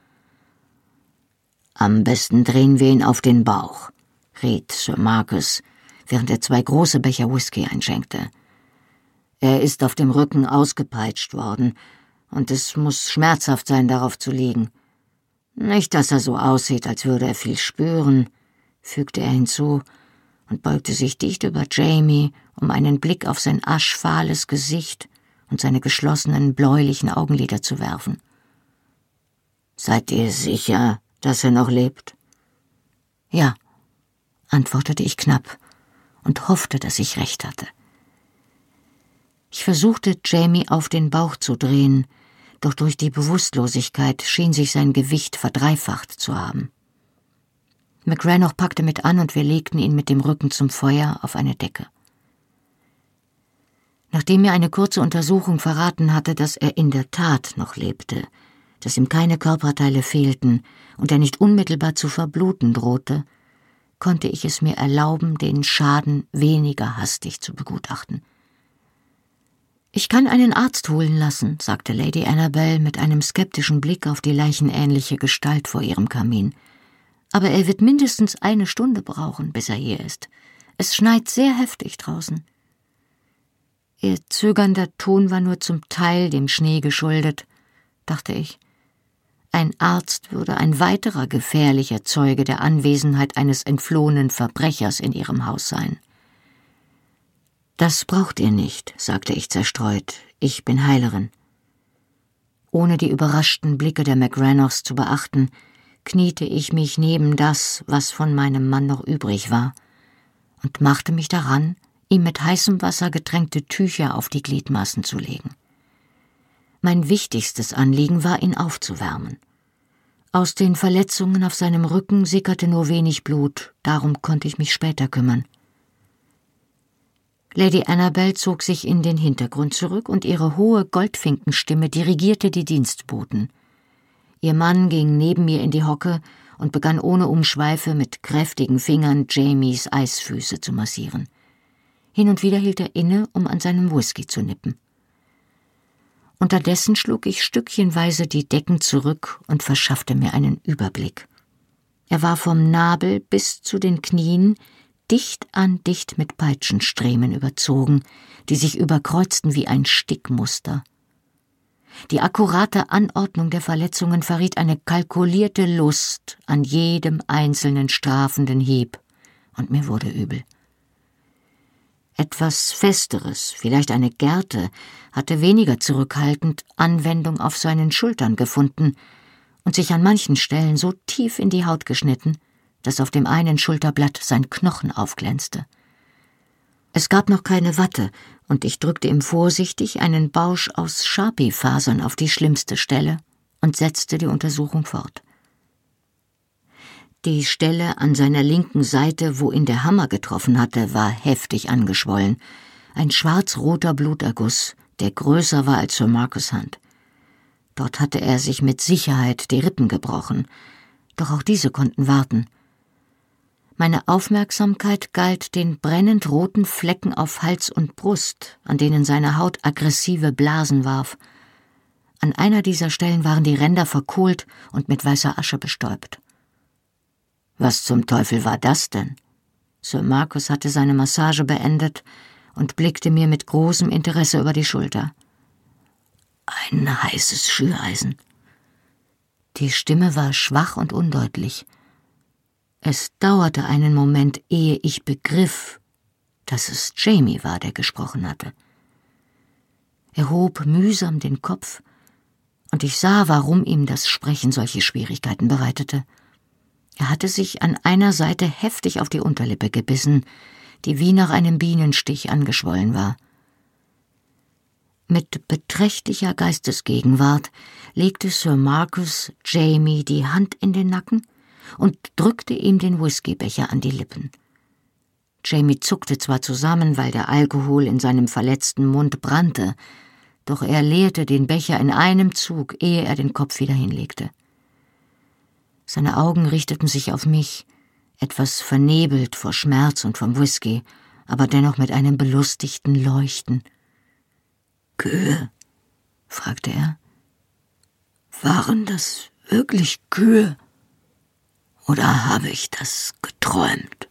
»Am besten drehen wir ihn auf den Bauch«, riet Sir Marcus, während er 2 große Becher Whisky einschenkte. »Er ist auf dem Rücken ausgepeitscht worden, und es muss schmerzhaft sein, darauf zu liegen. Nicht, dass er so aussieht, als würde er viel spüren«, fügte er hinzu und beugte sich dicht über Jamie, um einen Blick auf sein aschfahles Gesicht und seine geschlossenen, bläulichen Augenlider zu werfen. »Seid ihr sicher, dass er noch lebt?« »Ja«, antwortete ich knapp und hoffte, dass ich recht hatte. Ich versuchte, Jamie auf den Bauch zu drehen, doch durch die Bewusstlosigkeit schien sich sein Gewicht verdreifacht zu haben. McRanoch packte mit an und wir legten ihn mit dem Rücken zum Feuer auf eine Decke. Nachdem mir eine kurze Untersuchung verraten hatte, dass er in der Tat noch lebte, dass ihm keine Körperteile fehlten und er nicht unmittelbar zu verbluten drohte, konnte ich es mir erlauben, den Schaden weniger hastig zu begutachten. »Ich kann einen Arzt holen lassen«, sagte Lady Annabel mit einem skeptischen Blick auf die leichenähnliche Gestalt vor ihrem Kamin. »Aber er wird mindestens 1 Stunde brauchen, bis er hier ist. Es schneit sehr heftig draußen.« Ihr zögernder Ton war nur zum Teil dem Schnee geschuldet, dachte ich. Ein Arzt würde ein weiterer gefährlicher Zeuge der Anwesenheit eines entflohenen Verbrechers in ihrem Haus sein. »Das braucht ihr nicht«, sagte ich zerstreut. »Ich bin Heilerin.« Ohne die überraschten Blicke der McRanochs zu beachten, kniete ich mich neben das, was von meinem Mann noch übrig war, und machte mich daran, ihm mit heißem Wasser getränkte Tücher auf die Gliedmaßen zu legen. Mein wichtigstes Anliegen war, ihn aufzuwärmen. Aus den Verletzungen auf seinem Rücken sickerte nur wenig Blut, darum konnte ich mich später kümmern. Lady Annabel zog sich in den Hintergrund zurück und ihre hohe Goldfinkenstimme dirigierte die Dienstboten. Ihr Mann ging neben mir in die Hocke und begann ohne Umschweife mit kräftigen Fingern Jamies Eisfüße zu massieren. Hin und wieder hielt er inne, um an seinem Whisky zu nippen. Unterdessen schlug ich stückchenweise die Decken zurück und verschaffte mir einen Überblick. Er war vom Nabel bis zu den Knien dicht an dicht mit Peitschenstriemen überzogen, die sich überkreuzten wie ein Stickmuster. Die akkurate Anordnung der Verletzungen verriet eine kalkulierte Lust an jedem einzelnen strafenden Hieb, und mir wurde übel. Etwas Festeres, vielleicht eine Gerte, hatte weniger zurückhaltend Anwendung auf seinen Schultern gefunden und sich an manchen Stellen so tief in die Haut geschnitten, dass auf dem einen Schulterblatt sein Knochen aufglänzte. Es gab noch keine Watte, und ich drückte ihm vorsichtig einen Bausch aus Sharpie-Fasern auf die schlimmste Stelle und setzte die Untersuchung fort. Die Stelle an seiner linken Seite, wo ihn der Hammer getroffen hatte, war heftig angeschwollen. Ein schwarz-roter Bluterguss, der größer war als Sir Marcus' Hand. Dort hatte er sich mit Sicherheit die Rippen gebrochen, doch auch diese konnten warten. Meine Aufmerksamkeit galt den brennend roten Flecken auf Hals und Brust, an denen seine Haut aggressive Blasen warf. An einer dieser Stellen waren die Ränder verkohlt und mit weißer Asche bestäubt. »Was zum Teufel war das denn?« Sir Marcus hatte seine Massage beendet und blickte mir mit großem Interesse über die Schulter. Ein heißes Schüreisen. Die Stimme war schwach und undeutlich. Es dauerte einen Moment, ehe ich begriff, dass es Jamie war, der gesprochen hatte. Er hob mühsam den Kopf, und ich sah, warum ihm das Sprechen solche Schwierigkeiten bereitete. Er hatte sich an einer Seite heftig auf die Unterlippe gebissen, die wie nach einem Bienenstich angeschwollen war. Mit beträchtlicher Geistesgegenwart legte Sir Marcus Jamie die Hand in den Nacken und drückte ihm den Whiskybecher an die Lippen. Jamie zuckte zwar zusammen, weil der Alkohol in seinem verletzten Mund brannte, doch er leerte den Becher in einem Zug, ehe er den Kopf wieder hinlegte. Seine Augen richteten sich auf mich, etwas vernebelt vor Schmerz und vom Whisky, aber dennoch mit einem belustigten Leuchten. »Kühe?« fragte er. »Waren das wirklich Kühe? Oder habe ich das geträumt?«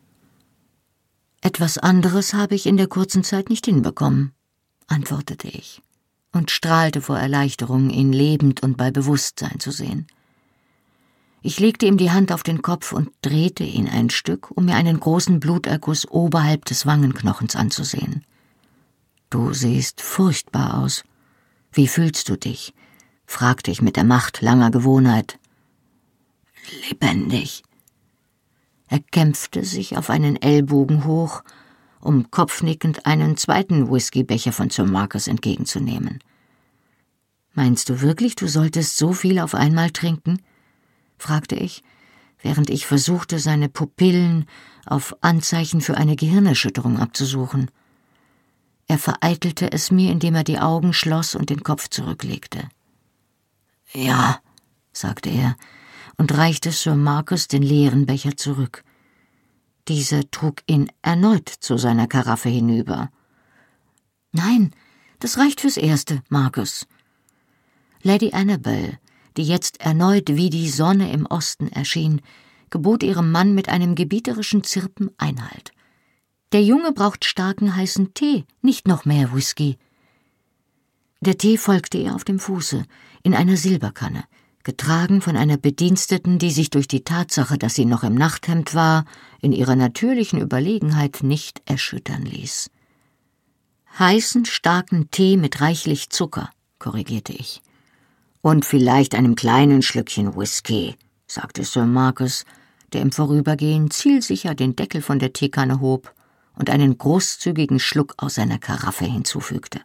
»Etwas anderes habe ich in der kurzen Zeit nicht hinbekommen«, antwortete ich und strahlte vor Erleichterung, ihn lebend und bei Bewusstsein zu sehen. Ich legte ihm die Hand auf den Kopf und drehte ihn ein Stück, um mir einen großen Bluterguss oberhalb des Wangenknochens anzusehen. »Du siehst furchtbar aus. Wie fühlst du dich?« fragte ich mit der Macht langer Gewohnheit. »Lebendig.« Er kämpfte sich auf einen Ellbogen hoch, um kopfnickend einen zweiten Whiskybecher von Sir Marcus entgegenzunehmen. »Meinst du wirklich, du solltest so viel auf einmal trinken?« fragte ich, während ich versuchte, seine Pupillen auf Anzeichen für eine Gehirnerschütterung abzusuchen. Er vereitelte es mir, indem er die Augen schloss und den Kopf zurücklegte. »Ja«, sagte er und reichte Sir Marcus den leeren Becher zurück. Dieser trug ihn erneut zu seiner Karaffe hinüber. »Nein, das reicht fürs Erste, Marcus.« Lady Annabel, die jetzt erneut wie die Sonne im Osten erschien, gebot ihrem Mann mit einem gebieterischen Zirpen Einhalt. »Der Junge braucht starken heißen Tee, nicht noch mehr Whisky.« Der Tee folgte ihr auf dem Fuße, in einer Silberkanne, getragen von einer Bediensteten, die sich durch die Tatsache, dass sie noch im Nachthemd war, in ihrer natürlichen Überlegenheit nicht erschüttern ließ. »Heißen, starken Tee mit reichlich Zucker«, korrigierte ich. »Und vielleicht einem kleinen Schlückchen Whisky«, sagte Sir Marcus, der im Vorübergehen zielsicher den Deckel von der Teekanne hob und einen großzügigen Schluck aus seiner Karaffe hinzufügte.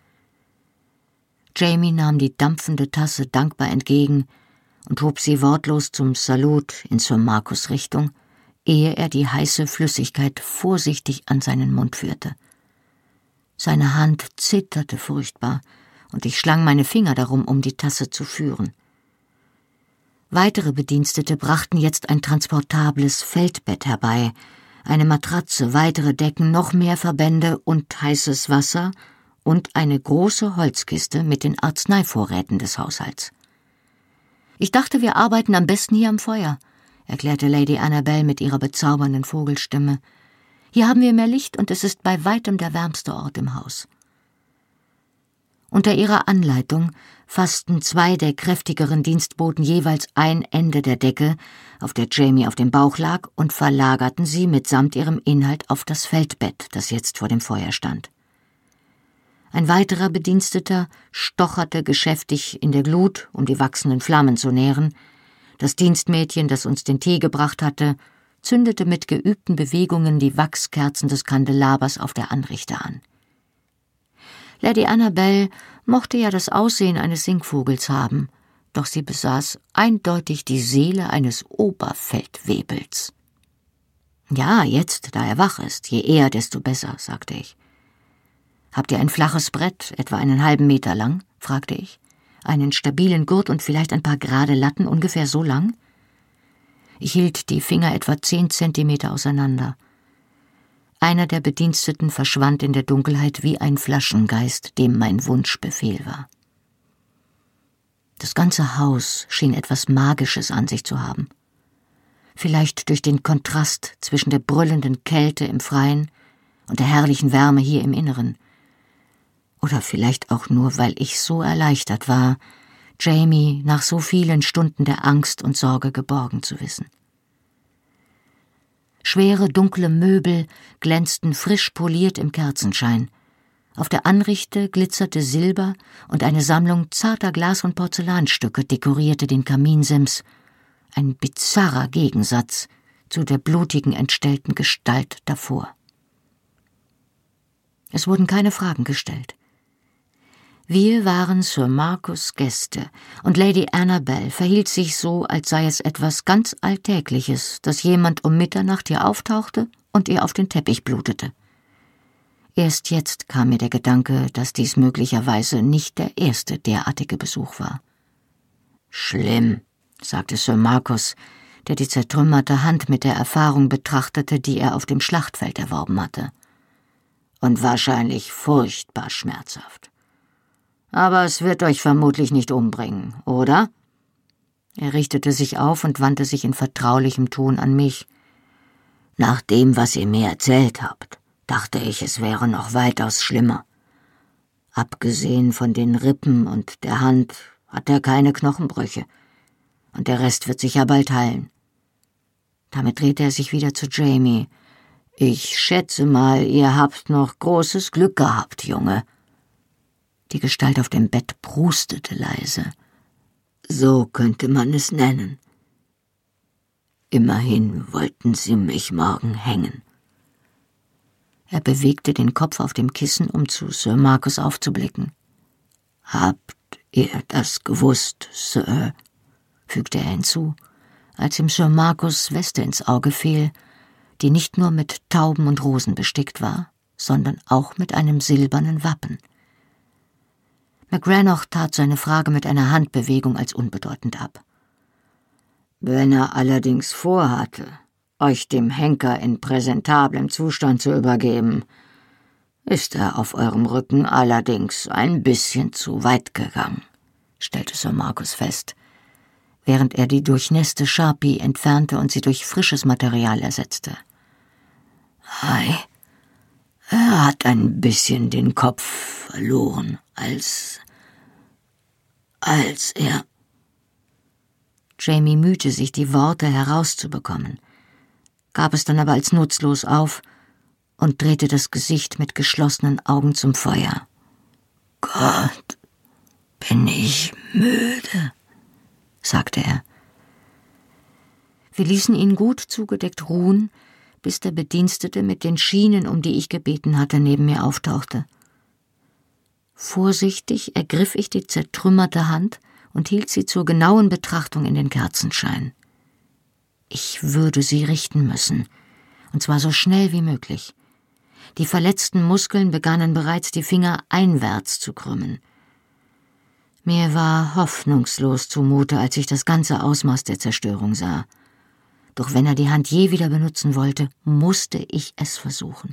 Jamie nahm die dampfende Tasse dankbar entgegen und hob sie wortlos zum Salut in Sir Marcus' Richtung, ehe er die heiße Flüssigkeit vorsichtig an seinen Mund führte. Seine Hand zitterte furchtbar, und ich schlang meine Finger darum, um die Tasse zu führen. Weitere Bedienstete brachten jetzt ein transportables Feldbett herbei, eine Matratze, weitere Decken, noch mehr Verbände und heißes Wasser und eine große Holzkiste mit den Arzneivorräten des Haushalts. »Ich dachte, wir arbeiten am besten hier am Feuer«, erklärte Lady Annabel mit ihrer bezaubernden Vogelstimme. »Hier haben wir mehr Licht und es ist bei weitem der wärmste Ort im Haus.« Unter ihrer Anleitung fassten zwei der kräftigeren Dienstboten jeweils ein Ende der Decke, auf der Jamie auf dem Bauch lag, und verlagerten sie mitsamt ihrem Inhalt auf das Feldbett, das jetzt vor dem Feuer stand. Ein weiterer Bediensteter stocherte geschäftig in der Glut, um die wachsenden Flammen zu nähren. Das Dienstmädchen, das uns den Tee gebracht hatte, zündete mit geübten Bewegungen die Wachskerzen des Kandelabers auf der Anrichte an. Lady Annabel mochte ja das Aussehen eines Singvogels haben, doch sie besaß eindeutig die Seele eines Oberfeldwebels. »Ja, jetzt, da er wach ist, je eher, desto besser«, sagte ich. »Habt ihr ein flaches Brett, etwa einen halben Meter lang?« fragte ich. »Einen stabilen Gurt und vielleicht ein paar gerade Latten, ungefähr so lang?« Ich hielt die Finger etwa 10 Zentimeter auseinander. Einer der Bediensteten verschwand in der Dunkelheit wie ein Flaschengeist, dem mein Wunsch Befehl war. Das ganze Haus schien etwas Magisches an sich zu haben. Vielleicht durch den Kontrast zwischen der brüllenden Kälte im Freien und der herrlichen Wärme hier im Inneren. Oder vielleicht auch nur, weil ich so erleichtert war, Jamie nach so vielen Stunden der Angst und Sorge geborgen zu wissen. Schwere, dunkle Möbel glänzten frisch poliert im Kerzenschein. Auf der Anrichte glitzerte Silber und eine Sammlung zarter Glas- und Porzellanstücke dekorierte den Kaminsims. Ein bizarrer Gegensatz zu der blutigen, entstellten Gestalt davor. Es wurden keine Fragen gestellt. Wir waren Sir Marcus' Gäste, und Lady Annabel verhielt sich so, als sei es etwas ganz Alltägliches, dass jemand um Mitternacht hier auftauchte und ihr auf den Teppich blutete. Erst jetzt kam mir der Gedanke, dass dies möglicherweise nicht der erste derartige Besuch war. »Schlimm«, sagte Sir Marcus, der die zertrümmerte Hand mit der Erfahrung betrachtete, die er auf dem Schlachtfeld erworben hatte. »Und wahrscheinlich furchtbar schmerzhaft. Aber es wird euch vermutlich nicht umbringen, oder?« Er richtete sich auf und wandte sich in vertraulichem Ton an mich. »Nach dem, was ihr mir erzählt habt, dachte ich, es wäre noch weitaus schlimmer. Abgesehen von den Rippen und der Hand hat er keine Knochenbrüche. Und der Rest wird sicher bald heilen.« Damit drehte er sich wieder zu Jamie. »Ich schätze mal, ihr habt noch großes Glück gehabt, Junge.« Die Gestalt auf dem Bett prustete leise. »So könnte man es nennen. Immerhin wollten sie mich morgen hängen.« Er bewegte den Kopf auf dem Kissen, um zu Sir Marcus aufzublicken. »Habt ihr das gewusst, Sir?« fügte er hinzu, als ihm Sir Marcus' Weste ins Auge fiel, die nicht nur mit Tauben und Rosen bestickt war, sondern auch mit einem silbernen Wappen. McGrannoch tat seine Frage mit einer Handbewegung als unbedeutend ab. »Wenn er allerdings vorhatte, euch dem Henker in präsentablem Zustand zu übergeben, ist er auf eurem Rücken allerdings ein bisschen zu weit gegangen«, stellte Sir Marcus fest, während er die durchnässte Sharpie entfernte und sie durch frisches Material ersetzte. »Ei, er hat ein bisschen den Kopf verloren, als er...« Jamie mühte sich, die Worte herauszubekommen, gab es dann aber als nutzlos auf und drehte das Gesicht mit geschlossenen Augen zum Feuer. »Gott, bin ich müde«, sagte er. Wir ließen ihn gut zugedeckt ruhen, bis der Bedienstete mit den Schienen, um die ich gebeten hatte, neben mir auftauchte. Vorsichtig ergriff ich die zertrümmerte Hand und hielt sie zur genauen Betrachtung in den Kerzenschein. Ich würde sie richten müssen, und zwar so schnell wie möglich. Die verletzten Muskeln begannen bereits, die Finger einwärts zu krümmen. Mir war hoffnungslos zumute, als ich das ganze Ausmaß der Zerstörung sah. Doch wenn er die Hand je wieder benutzen wollte, musste ich es versuchen.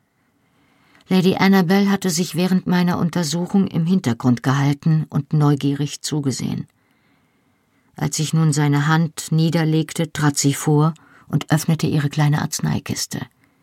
Lady Annabel hatte sich während meiner Untersuchung im Hintergrund gehalten und neugierig zugesehen. Als ich nun seine Hand niederlegte, trat sie vor und öffnete ihre kleine Arzneikiste.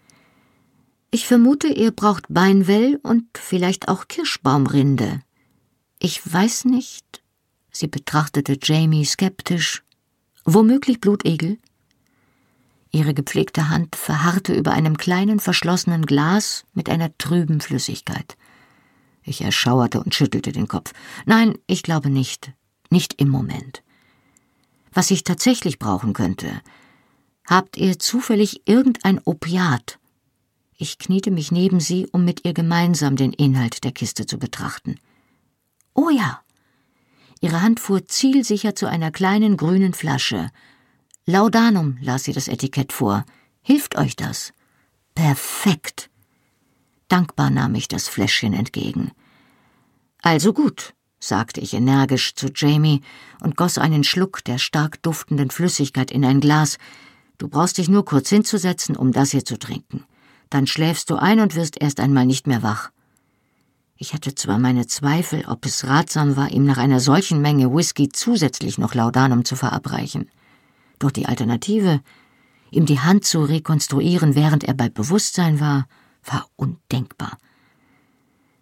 »Ich vermute, ihr braucht Beinwell und vielleicht auch Kirschbaumrinde. Ich weiß nicht«, sie betrachtete Jamie skeptisch, »womöglich Blutegel?« Ihre gepflegte Hand verharrte über einem kleinen verschlossenen Glas mit einer trüben Flüssigkeit. Ich erschauerte und schüttelte den Kopf. »Nein, ich glaube nicht. Nicht im Moment. Was ich tatsächlich brauchen könnte, habt ihr zufällig irgendein Opiat?« Ich kniete mich neben sie, um mit ihr gemeinsam den Inhalt der Kiste zu betrachten. »Oh ja!« Ihre Hand fuhr zielsicher zu einer kleinen grünen Flasche. »Laudanum«, las sie das Etikett vor. »Hilft euch das?« »Perfekt!« Dankbar nahm ich das Fläschchen entgegen. »Also gut«, sagte ich energisch zu Jamie und goss einen Schluck der stark duftenden Flüssigkeit in ein Glas. »Du brauchst dich nur kurz hinzusetzen, um das hier zu trinken. Dann schläfst du ein und wirst erst einmal nicht mehr wach.« Ich hatte zwar meine Zweifel, ob es ratsam war, ihm nach einer solchen Menge Whisky zusätzlich noch Laudanum zu verabreichen. Doch die Alternative, ihm die Hand zu rekonstruieren, während er bei Bewusstsein war undenkbar.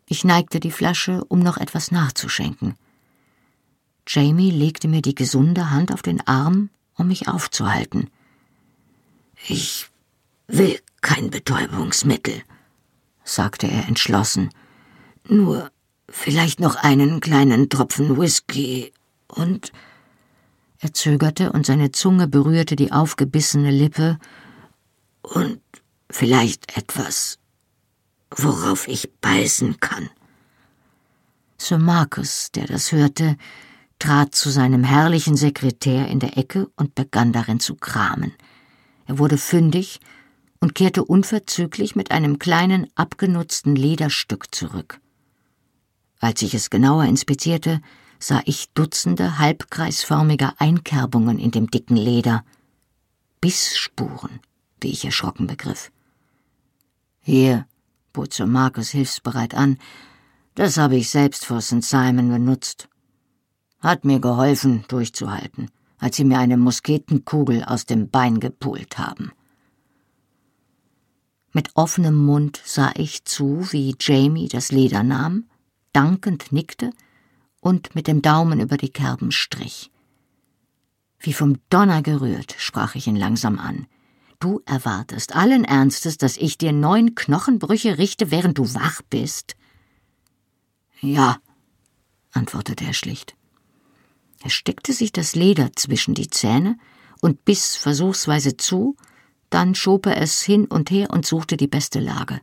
Ich neigte die Flasche, um noch etwas nachzuschenken. Jamie legte mir die gesunde Hand auf den Arm, um mich aufzuhalten. »Ich will kein Betäubungsmittel«, sagte er entschlossen. »Nur vielleicht noch einen kleinen Tropfen Whisky und...« Er zögerte und seine Zunge berührte die aufgebissene Lippe. »Und vielleicht etwas, worauf ich beißen kann.« Sir Marcus, der das hörte, trat zu seinem herrlichen Sekretär in der Ecke und begann darin zu kramen. Er wurde fündig und kehrte unverzüglich mit einem kleinen, abgenutzten Lederstück zurück. Als ich es genauer inspizierte, sah ich Dutzende halbkreisförmiger Einkerbungen in dem dicken Leder. Bissspuren, wie ich erschrocken begriff. »Hier«, bot Sir Marcus hilfsbereit an, »das habe ich selbst vor St. Simon benutzt. Hat mir geholfen, durchzuhalten, als sie mir eine Musketenkugel aus dem Bein gepult haben.« Mit offenem Mund sah ich zu, wie Jamie das Leder nahm, dankend nickte und mit dem Daumen über die Kerben strich. Wie vom Donner gerührt, sprach ich ihn langsam an. »Du erwartest allen Ernstes, dass ich dir 9 Knochenbrüche richte, während du wach bist?« »Ja«, antwortete er schlicht. Er steckte sich das Leder zwischen die Zähne und biss versuchsweise zu, dann schob er es hin und her und suchte die beste Lage.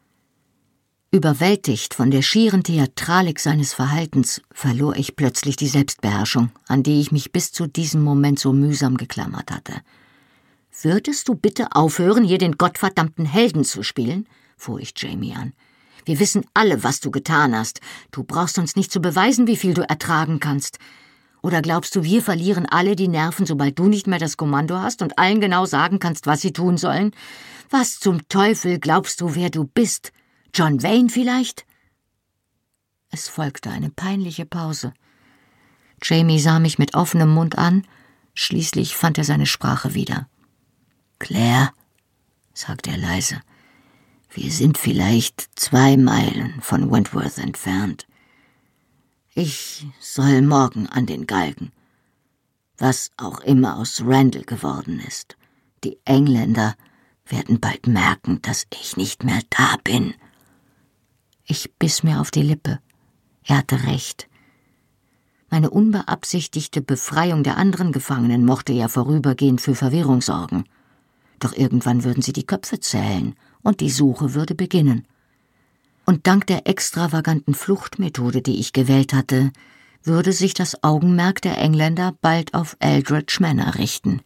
Überwältigt von der schieren Theatralik seines Verhaltens verlor ich plötzlich die Selbstbeherrschung, an die ich mich bis zu diesem Moment so mühsam geklammert hatte. »Würdest du bitte aufhören, hier den gottverdammten Helden zu spielen?« fuhr ich Jamie an. »Wir wissen alle, was du getan hast. Du brauchst uns nicht zu beweisen, wie viel du ertragen kannst. Oder glaubst du, wir verlieren alle die Nerven, sobald du nicht mehr das Kommando hast und allen genau sagen kannst, was sie tun sollen? Was zum Teufel glaubst du, wer du bist? John Wayne vielleicht?« Es folgte eine peinliche Pause. Jamie sah mich mit offenem Mund an, schließlich fand er seine Sprache wieder. »Claire«, sagte er leise, »wir sind vielleicht 2 Meilen von Wentworth entfernt. Ich soll morgen an den Galgen. Was auch immer aus Randall geworden ist. Die Engländer werden bald merken, dass ich nicht mehr da bin.« Ich biss mir auf die Lippe. Er hatte recht. Meine unbeabsichtigte Befreiung der anderen Gefangenen mochte ja vorübergehend für Verwirrung sorgen. Doch irgendwann würden sie die Köpfe zählen und die Suche würde beginnen. Und dank der extravaganten Fluchtmethode, die ich gewählt hatte, würde sich das Augenmerk der Engländer bald auf Eldridge Manor richten.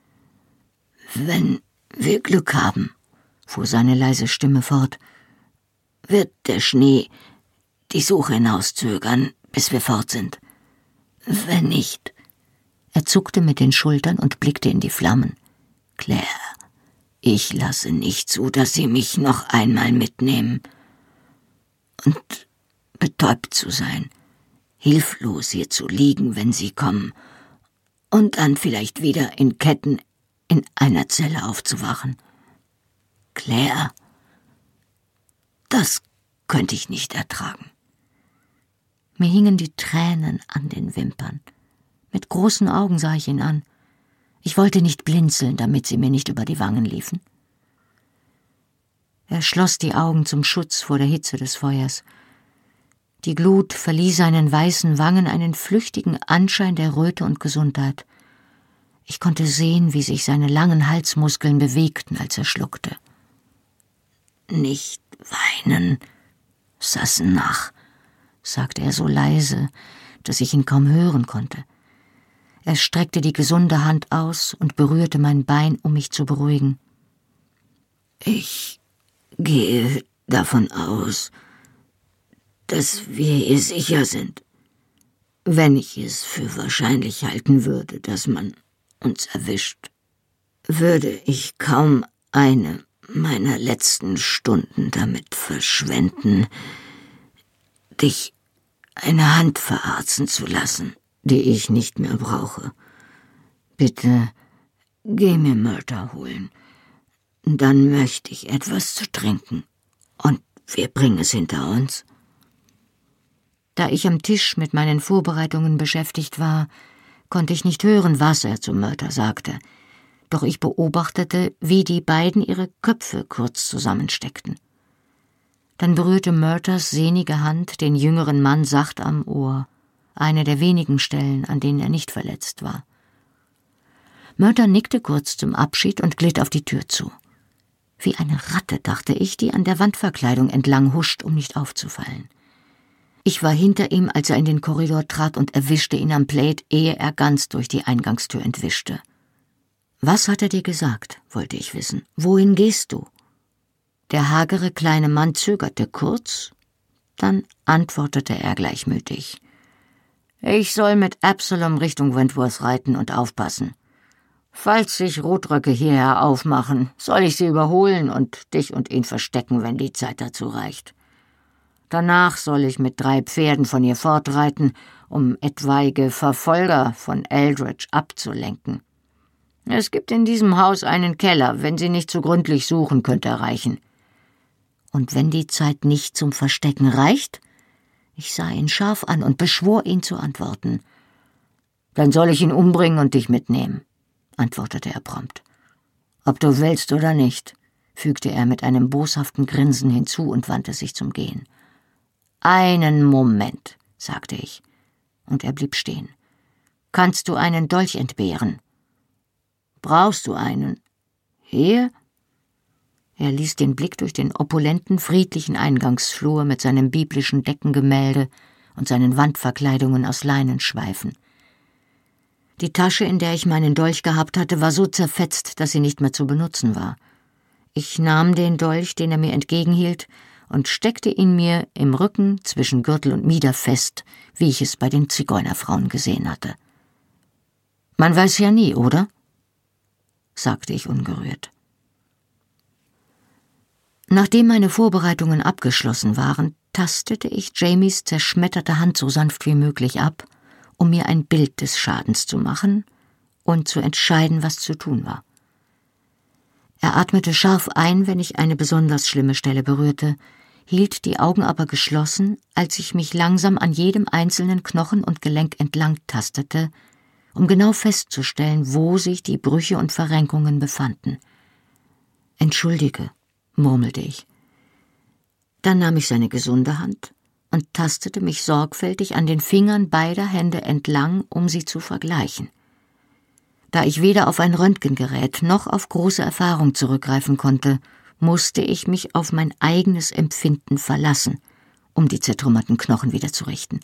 »Wenn wir Glück haben«, fuhr seine leise Stimme fort, »wird der Schnee die Suche hinauszögern, bis wir fort sind. Wenn nicht...« Er zuckte mit den Schultern und blickte in die Flammen. »Claire, ich lasse nicht zu, dass sie mich noch einmal mitnehmen. Und betäubt zu sein, hilflos hier zu liegen, wenn sie kommen, und dann vielleicht wieder in Ketten in einer Zelle aufzuwachen. Claire, das könnte ich nicht ertragen.« Mir hingen die Tränen an den Wimpern. Mit großen Augen sah ich ihn an. Ich wollte nicht blinzeln, damit sie mir nicht über die Wangen liefen. Er schloss die Augen zum Schutz vor der Hitze des Feuers. Die Glut verlieh seinen weißen Wangen einen flüchtigen Anschein der Röte und Gesundheit. Ich konnte sehen, wie sich seine langen Halsmuskeln bewegten, als er schluckte. »Nicht weinen, Sassenach«, sagte er so leise, dass ich ihn kaum hören konnte. Er streckte die gesunde Hand aus und berührte mein Bein, um mich zu beruhigen. »Ich gehe davon aus, dass wir hier sicher sind. Wenn ich es für wahrscheinlich halten würde, dass man uns erwischt, würde ich kaum eine meiner letzten Stunden damit verschwenden, dich eine Hand verarzen zu lassen, die ich nicht mehr brauche. Bitte, geh mir Myrta holen. Dann möchte ich etwas zu trinken, und wir bringen es hinter uns.« Da ich am Tisch mit meinen Vorbereitungen beschäftigt war, konnte ich nicht hören, was er zu Murder sagte. Doch ich beobachtete, wie die beiden ihre Köpfe kurz zusammensteckten. Dann berührte Murters sehnige Hand den jüngeren Mann sacht am Ohr, eine der wenigen Stellen, an denen er nicht verletzt war. Murder nickte kurz zum Abschied und glitt auf die Tür zu. Wie eine Ratte, dachte ich, die an der Wandverkleidung entlang huscht, um nicht aufzufallen. Ich war hinter ihm, als er in den Korridor trat und erwischte ihn am Plaid, ehe er ganz durch die Eingangstür entwischte. »Was hat er dir gesagt?« wollte ich wissen. »Wohin gehst du?« Der hagere kleine Mann zögerte kurz, dann antwortete er gleichmütig. »Ich soll mit Absalom Richtung Wentworth reiten und aufpassen. Falls sich Rotröcke hierher aufmachen, soll ich sie überholen und dich und ihn verstecken, wenn die Zeit dazu reicht. Danach soll ich mit 3 Pferden von ihr fortreiten, um etwaige Verfolger von Eldridge abzulenken. Es gibt in diesem Haus einen Keller, wenn Sie nicht zu gründlich suchen, könnt ihr reichen.« »Und wenn die Zeit nicht zum Verstecken reicht?« Ich sah ihn scharf an und beschwor ihn zu antworten. »Dann soll ich ihn umbringen und dich mitnehmen«, antwortete er prompt. »Ob du willst oder nicht«, fügte er mit einem boshaften Grinsen hinzu und wandte sich zum Gehen. »Einen Moment«, sagte ich, und er blieb stehen. »Kannst du einen Dolch entbehren?« »Brauchst du einen? Hier?« Er ließ den Blick durch den opulenten, friedlichen Eingangsflur mit seinem biblischen Deckengemälde und seinen Wandverkleidungen aus Leinen schweifen. Die Tasche, in der ich meinen Dolch gehabt hatte, war so zerfetzt, dass sie nicht mehr zu benutzen war. Ich nahm den Dolch, den er mir entgegenhielt, und steckte ihn mir im Rücken zwischen Gürtel und Mieder fest, wie ich es bei den Zigeunerfrauen gesehen hatte. »Man weiß ja nie, oder?« sagte ich ungerührt. Nachdem meine Vorbereitungen abgeschlossen waren, tastete ich Jamies zerschmetterte Hand so sanft wie möglich ab, um mir ein Bild des Schadens zu machen und zu entscheiden, was zu tun war. Er atmete scharf ein, wenn ich eine besonders schlimme Stelle berührte, hielt die Augen aber geschlossen, als ich mich langsam an jedem einzelnen Knochen und Gelenk entlang tastete, um genau festzustellen, wo sich die Brüche und Verrenkungen befanden. »Entschuldige«, murmelte ich. Dann nahm ich seine gesunde Hand und tastete mich sorgfältig an den Fingern beider Hände entlang, um sie zu vergleichen. Da ich weder auf ein Röntgengerät noch auf große Erfahrung zurückgreifen konnte, musste ich mich auf mein eigenes Empfinden verlassen, um die zertrümmerten Knochen wieder zu richten.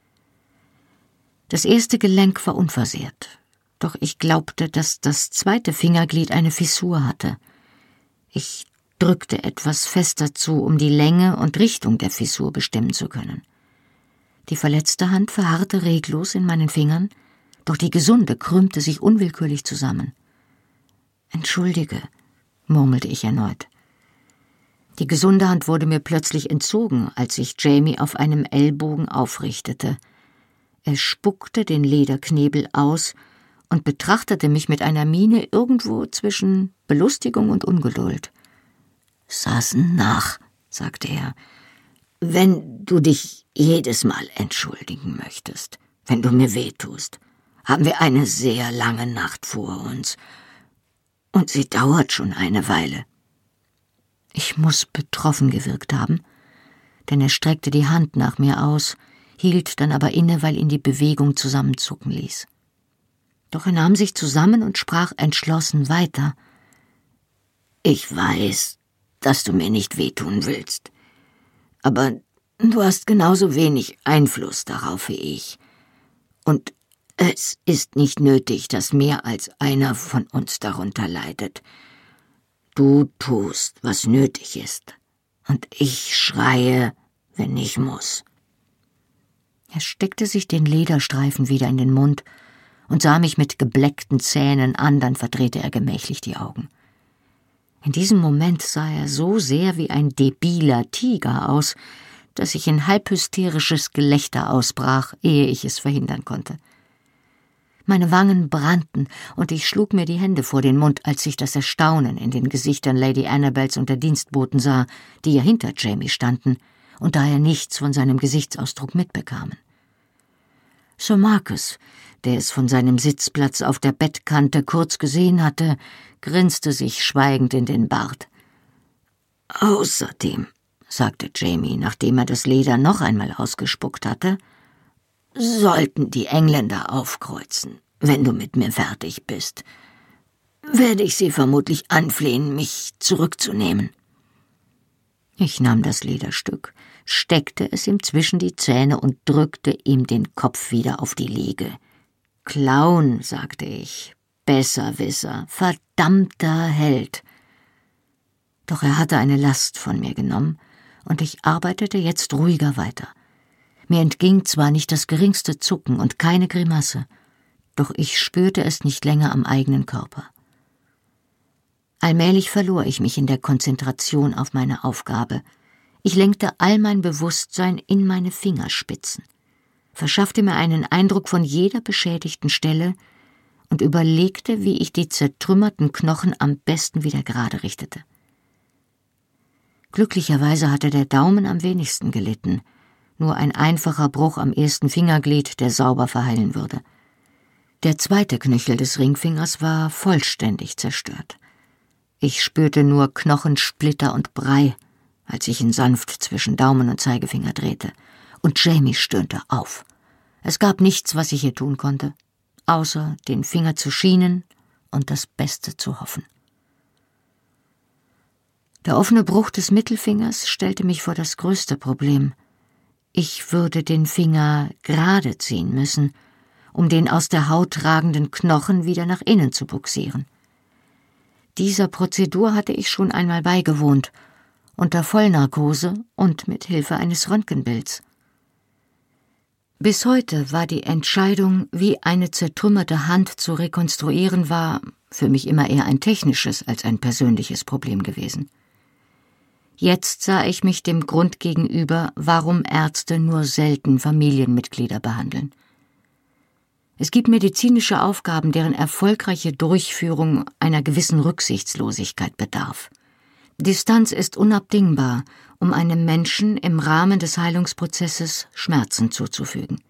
Das erste Gelenk war unversehrt, doch ich glaubte, dass das zweite Fingerglied eine Fissur hatte. Ich drückte etwas fester zu, um die Länge und Richtung der Fissur bestimmen zu können. Die verletzte Hand verharrte reglos in meinen Fingern, doch die gesunde krümmte sich unwillkürlich zusammen. »Entschuldige«, murmelte ich erneut. Die gesunde Hand wurde mir plötzlich entzogen, als sich Jamie auf einem Ellbogen aufrichtete. Er spuckte den Lederknebel aus und betrachtete mich mit einer Miene irgendwo zwischen Belustigung und Ungeduld. »Saßen nach«, sagte er, »wenn du dich jedes Mal entschuldigen möchtest, wenn du mir wehtust, haben wir eine sehr lange Nacht vor uns, und sie dauert schon eine Weile.« Ich muss betroffen gewirkt haben, denn er streckte die Hand nach mir aus, hielt dann aber inne, weil ihn die Bewegung zusammenzucken ließ. Doch er nahm sich zusammen und sprach entschlossen weiter. »Ich weiß, dass du mir nicht wehtun willst, aber du hast genauso wenig Einfluss darauf wie ich, und es ist nicht nötig, dass mehr als einer von uns darunter leidet. Du tust, was nötig ist, und ich schreie, wenn ich muss.« Er steckte sich den Lederstreifen wieder in den Mund und sah mich mit gebleckten Zähnen an, dann verdrehte er gemächlich die Augen. In diesem Moment sah er so sehr wie ein debiler Tiger aus, dass ich in halbhysterisches Gelächter ausbrach, ehe ich es verhindern konnte. Meine Wangen brannten, und ich schlug mir die Hände vor den Mund, als ich das Erstaunen in den Gesichtern Lady Annabels und der Dienstboten sah, die ja hinter Jamie standen, und daher nichts von seinem Gesichtsausdruck mitbekamen. Sir Marcus, der es von seinem Sitzplatz auf der Bettkante kurz gesehen hatte, grinste sich schweigend in den Bart. »Außerdem«, sagte Jamie, nachdem er das Leder noch einmal ausgespuckt hatte, »sollten die Engländer aufkreuzen, wenn du mit mir fertig bist, werde ich sie vermutlich anflehen, mich zurückzunehmen.« Ich nahm das Lederstück, steckte es ihm zwischen die Zähne und drückte ihm den Kopf wieder auf die Liege. »Clown«, sagte ich, »Besserwisser, verdammter Held.« Doch er hatte eine Last von mir genommen, und ich arbeitete jetzt ruhiger weiter. Mir entging zwar nicht das geringste Zucken und keine Grimasse, doch ich spürte es nicht länger am eigenen Körper. Allmählich verlor ich mich in der Konzentration auf meine Aufgabe. Ich lenkte all mein Bewusstsein in meine Fingerspitzen, verschaffte mir einen Eindruck von jeder beschädigten Stelle und überlegte, wie ich die zertrümmerten Knochen am besten wieder gerade richtete. Glücklicherweise hatte der Daumen am wenigsten gelitten, nur ein einfacher Bruch am ersten Fingerglied, der sauber verheilen würde. Der zweite Knöchel des Ringfingers war vollständig zerstört. Ich spürte nur Knochensplitter und Brei, als ich ihn sanft zwischen Daumen und Zeigefinger drehte, und Jamie stöhnte auf. Es gab nichts, was ich hier tun konnte, außer den Finger zu schienen und das Beste zu hoffen. Der offene Bruch des Mittelfingers stellte mich vor das größte Problem. Ich würde den Finger gerade ziehen müssen, um den aus der Haut ragenden Knochen wieder nach innen zu bugsieren. Dieser Prozedur hatte ich schon einmal beigewohnt, unter Vollnarkose und mit Hilfe eines Röntgenbilds. Bis heute war die Entscheidung, wie eine zertrümmerte Hand zu rekonstruieren war, für mich immer eher ein technisches als ein persönliches Problem gewesen. Jetzt sah ich mich dem Grund gegenüber, warum Ärzte nur selten Familienmitglieder behandeln. Es gibt medizinische Aufgaben, deren erfolgreiche Durchführung einer gewissen Rücksichtslosigkeit bedarf. Distanz ist unabdingbar, um einem Menschen im Rahmen des Heilungsprozesses Schmerzen zuzufügen.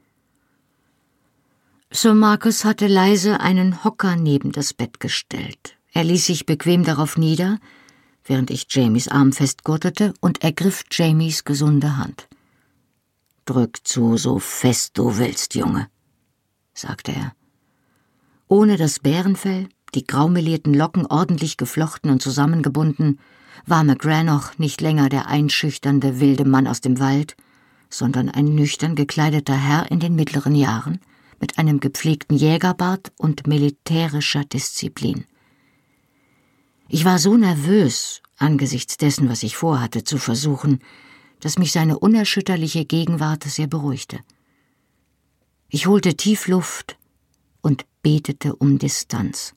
Sir Marcus hatte leise einen Hocker neben das Bett gestellt. Er ließ sich bequem darauf nieder, während ich Jamies Arm festgurtete, und ergriff Jamies gesunde Hand. »Drück zu, so fest du willst, Junge«, sagte er. Ohne das Bärenfell, die graumelierten Locken ordentlich geflochten und zusammengebunden, war McGranach nicht länger der einschüchternde wilde Mann aus dem Wald, sondern ein nüchtern gekleideter Herr in den mittleren Jahren, mit einem gepflegten Jägerbart und militärischer Disziplin. Ich war so nervös, angesichts dessen, was ich vorhatte zu versuchen, dass mich seine unerschütterliche Gegenwart sehr beruhigte. Ich holte tief Luft und betete um Distanz.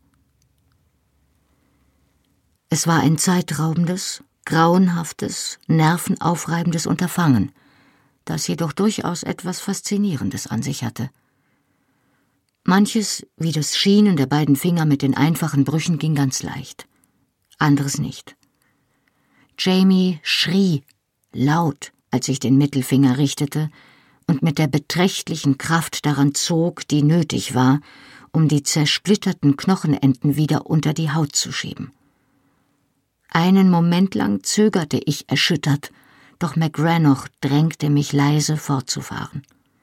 Es war ein zeitraubendes, grauenhaftes, nervenaufreibendes Unterfangen, das jedoch durchaus etwas Faszinierendes an sich hatte. Manches, wie das Schienen der beiden Finger mit den einfachen Brüchen, ging ganz leicht, anderes nicht. Jamie schrie laut, als ich den Mittelfinger richtete und mit der beträchtlichen Kraft daran zog, die nötig war, um die zersplitterten Knochenenden wieder unter die Haut zu schieben. Einen Moment lang zögerte ich erschüttert, doch McGranach drängte mich leise fortzufahren.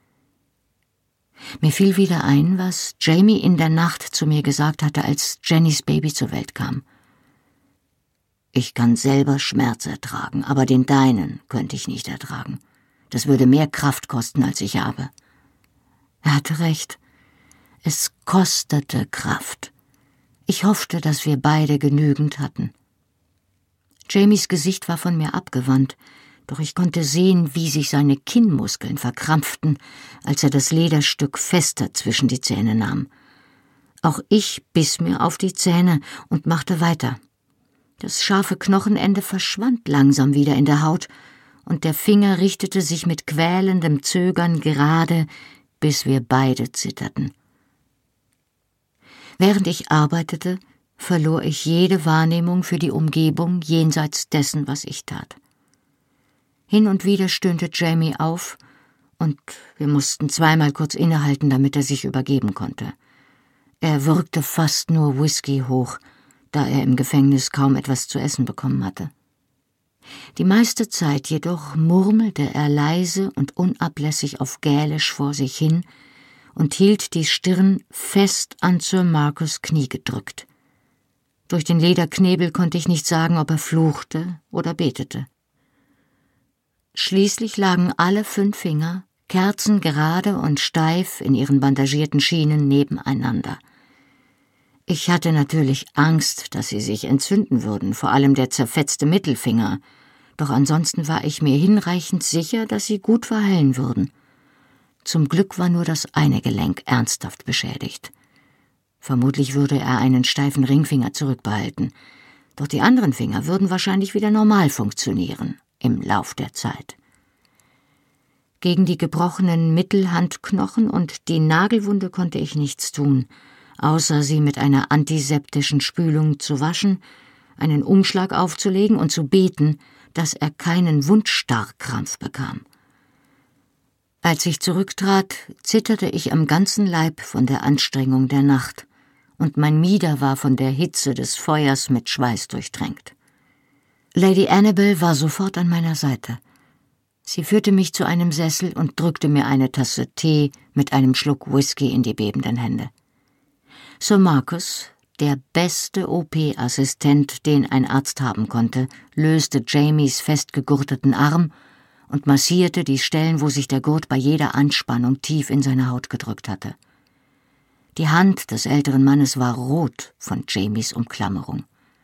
Mir fiel wieder ein, was Jamie in der Nacht zu mir gesagt hatte, als Jennys Baby zur Welt kam. »Ich kann selber Schmerz ertragen, aber den deinen könnte ich nicht ertragen. Das würde mehr Kraft kosten, als ich habe.« Er hatte recht. Es kostete Kraft. Ich hoffte, dass wir beide genügend hatten. Jamies Gesicht war von mir abgewandt, doch ich konnte sehen, wie sich seine Kinnmuskeln verkrampften, als er das Lederstück fester zwischen die Zähne nahm. Auch ich biss mir auf die Zähne und machte weiter. Das scharfe Knochenende verschwand langsam wieder in der Haut, und der Finger richtete sich mit quälendem Zögern gerade, bis wir beide zitterten. Während ich arbeitete, verlor ich jede Wahrnehmung für die Umgebung jenseits dessen, was ich tat. Hin und wieder stöhnte Jamie auf, und wir mussten zweimal kurz innehalten, damit er sich übergeben konnte. Er würgte fast nur Whisky hoch, da er im Gefängnis kaum etwas zu essen bekommen hatte. Die meiste Zeit jedoch murmelte er leise und unablässig auf Gälisch vor sich hin und hielt die Stirn fest an Sir Marcus' Knie gedrückt. Durch den Lederknebel konnte ich nicht sagen, ob er fluchte oder betete. Schließlich lagen alle 5 Finger, kerzengerade und steif in ihren bandagierten Schienen nebeneinander. Ich hatte natürlich Angst, dass sie sich entzünden würden, vor allem der zerfetzte Mittelfinger, doch ansonsten war ich mir hinreichend sicher, dass sie gut verheilen würden. Zum Glück war nur das eine Gelenk ernsthaft beschädigt. Vermutlich würde er einen steifen Ringfinger zurückbehalten, doch die anderen Finger würden wahrscheinlich wieder normal funktionieren im Lauf der Zeit. Gegen die gebrochenen Mittelhandknochen und die Nagelwunde konnte ich nichts tun, außer sie mit einer antiseptischen Spülung zu waschen, einen Umschlag aufzulegen und zu beten, dass er keinen Wundstarrkrampf bekam. Als ich zurücktrat, zitterte ich am ganzen Leib von der Anstrengung der Nacht, und mein Mieder war von der Hitze des Feuers mit Schweiß durchtränkt. Lady Annabel war sofort an meiner Seite. Sie führte mich zu einem Sessel und drückte mir eine Tasse Tee mit einem Schluck Whisky in die bebenden Hände. Sir Marcus, der beste OP-Assistent, den ein Arzt haben konnte, löste Jamies festgegurteten Arm und massierte die Stellen, wo sich der Gurt bei jeder Anspannung tief in seine Haut gedrückt hatte. Die Hand des älteren Mannes war rot von Jamies Umklammerung.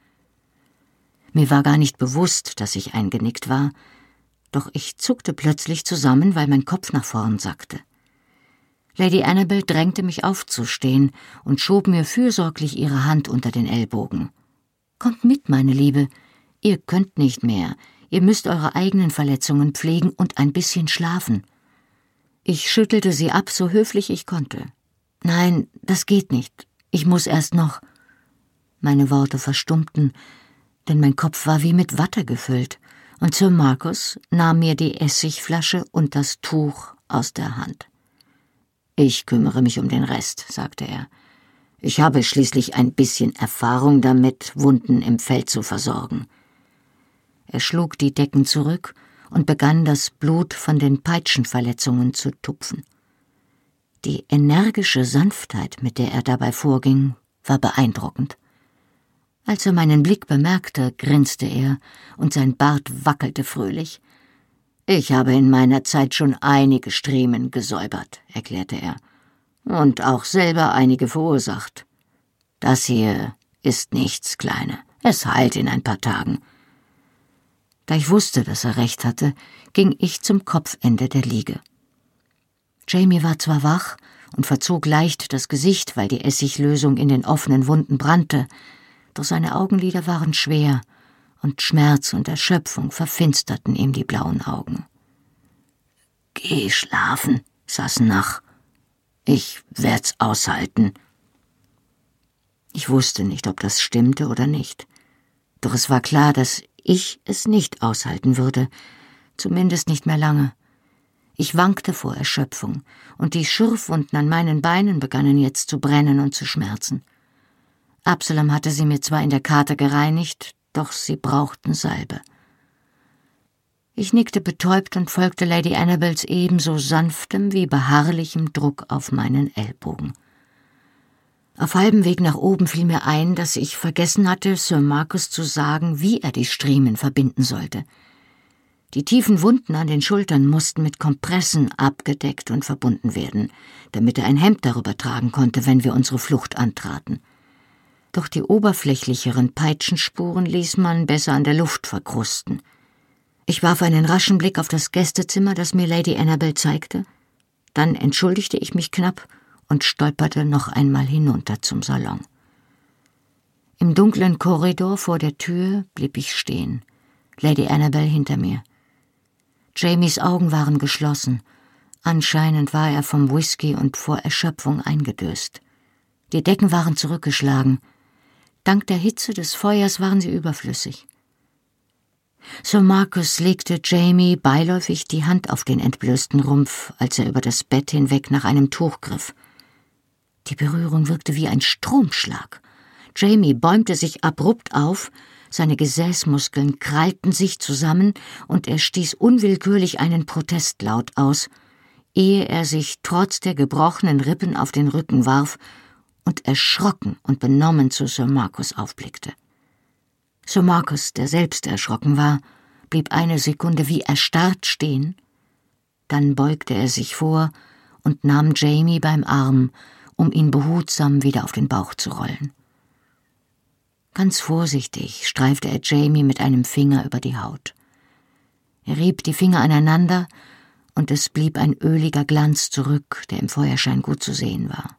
Mir war gar nicht bewusst, dass ich eingenickt war, doch ich zuckte plötzlich zusammen, weil mein Kopf nach vorn sackte. Lady Annabel drängte mich aufzustehen und schob mir fürsorglich ihre Hand unter den Ellbogen. »Kommt mit, meine Liebe. Ihr könnt nicht mehr. Ihr müsst eure eigenen Verletzungen pflegen und ein bisschen schlafen.« Ich schüttelte sie ab, so höflich ich konnte. »Nein, das geht nicht. Ich muss erst noch...« Meine Worte verstummten, denn mein Kopf war wie mit Watte gefüllt, und Sir Marcus nahm mir die Essigflasche und das Tuch aus der Hand. »Ich kümmere mich um den Rest«, sagte er. »Ich habe schließlich ein bisschen Erfahrung damit, Wunden im Feld zu versorgen.« Er schlug die Decken zurück und begann, das Blut von den Peitschenverletzungen zu tupfen. Die energische Sanftheit, mit der er dabei vorging, war beeindruckend. Als er meinen Blick bemerkte, grinste er, und sein Bart wackelte fröhlich. »Ich habe in meiner Zeit schon einige Striemen gesäubert«, erklärte er, »und auch selber einige verursacht. Das hier ist nichts, Kleine. Es heilt in ein paar Tagen.« Da ich wusste, dass er recht hatte, ging ich zum Kopfende der Liege. Jamie war zwar wach und verzog leicht das Gesicht, weil die Essiglösung in den offenen Wunden brannte, doch seine Augenlider waren schwer, und Schmerz und Erschöpfung verfinsterten ihm die blauen Augen. »Geh schlafen«, Sassenach. »Ich werd's aushalten.« Ich wusste nicht, ob das stimmte oder nicht, doch es war klar, dass ich es nicht aushalten würde, zumindest nicht mehr lange. Ich wankte vor Erschöpfung, und die Schürfwunden an meinen Beinen begannen jetzt zu brennen und zu schmerzen. Absalom hatte sie mir zwar in der Karte gereinigt, doch sie brauchten Salbe. Ich nickte betäubt und folgte Lady Annabels ebenso sanftem wie beharrlichem Druck auf meinen Ellbogen. Auf halbem Weg nach oben fiel mir ein, dass ich vergessen hatte, Sir Marcus zu sagen, wie er die Striemen verbinden sollte. Die tiefen Wunden an den Schultern mussten mit Kompressen abgedeckt und verbunden werden, damit er ein Hemd darüber tragen konnte, wenn wir unsere Flucht antraten. Doch die oberflächlicheren Peitschenspuren ließ man besser an der Luft verkrusten. Ich warf einen raschen Blick auf das Gästezimmer, das mir Lady Annabel zeigte. Dann entschuldigte ich mich knapp und stolperte noch einmal hinunter zum Salon. Im dunklen Korridor vor der Tür blieb ich stehen, Lady Annabel hinter mir. Jamies Augen waren geschlossen. Anscheinend war er vom Whisky und vor Erschöpfung eingedöst. Die Decken waren zurückgeschlagen. Dank der Hitze des Feuers waren sie überflüssig. Sir Marcus legte Jamie beiläufig die Hand auf den entblößten Rumpf, als er über das Bett hinweg nach einem Tuch griff. Die Berührung wirkte wie ein Stromschlag. Jamie bäumte sich abrupt auf, seine Gesäßmuskeln krallten sich zusammen und er stieß unwillkürlich einen Protestlaut aus, ehe er sich trotz der gebrochenen Rippen auf den Rücken warf und erschrocken und benommen zu Sir Marcus aufblickte. Sir Marcus, der selbst erschrocken war, blieb eine Sekunde wie erstarrt stehen. Dann beugte er sich vor und nahm Jamie beim Arm, um ihn behutsam wieder auf den Bauch zu rollen. Ganz vorsichtig streifte er Jamie mit einem Finger über die Haut. Er rieb die Finger aneinander, und es blieb ein öliger Glanz zurück, der im Feuerschein gut zu sehen war.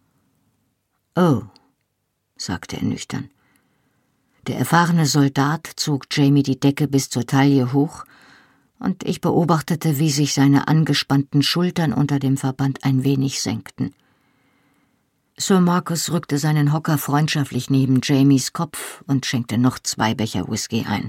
»Oh«, sagte er nüchtern. Der erfahrene Soldat zog Jamie die Decke bis zur Taille hoch, und ich beobachtete, wie sich seine angespannten Schultern unter dem Verband ein wenig senkten. Sir Marcus rückte seinen Hocker freundschaftlich neben Jamies Kopf und schenkte noch 2 Becher Whisky ein.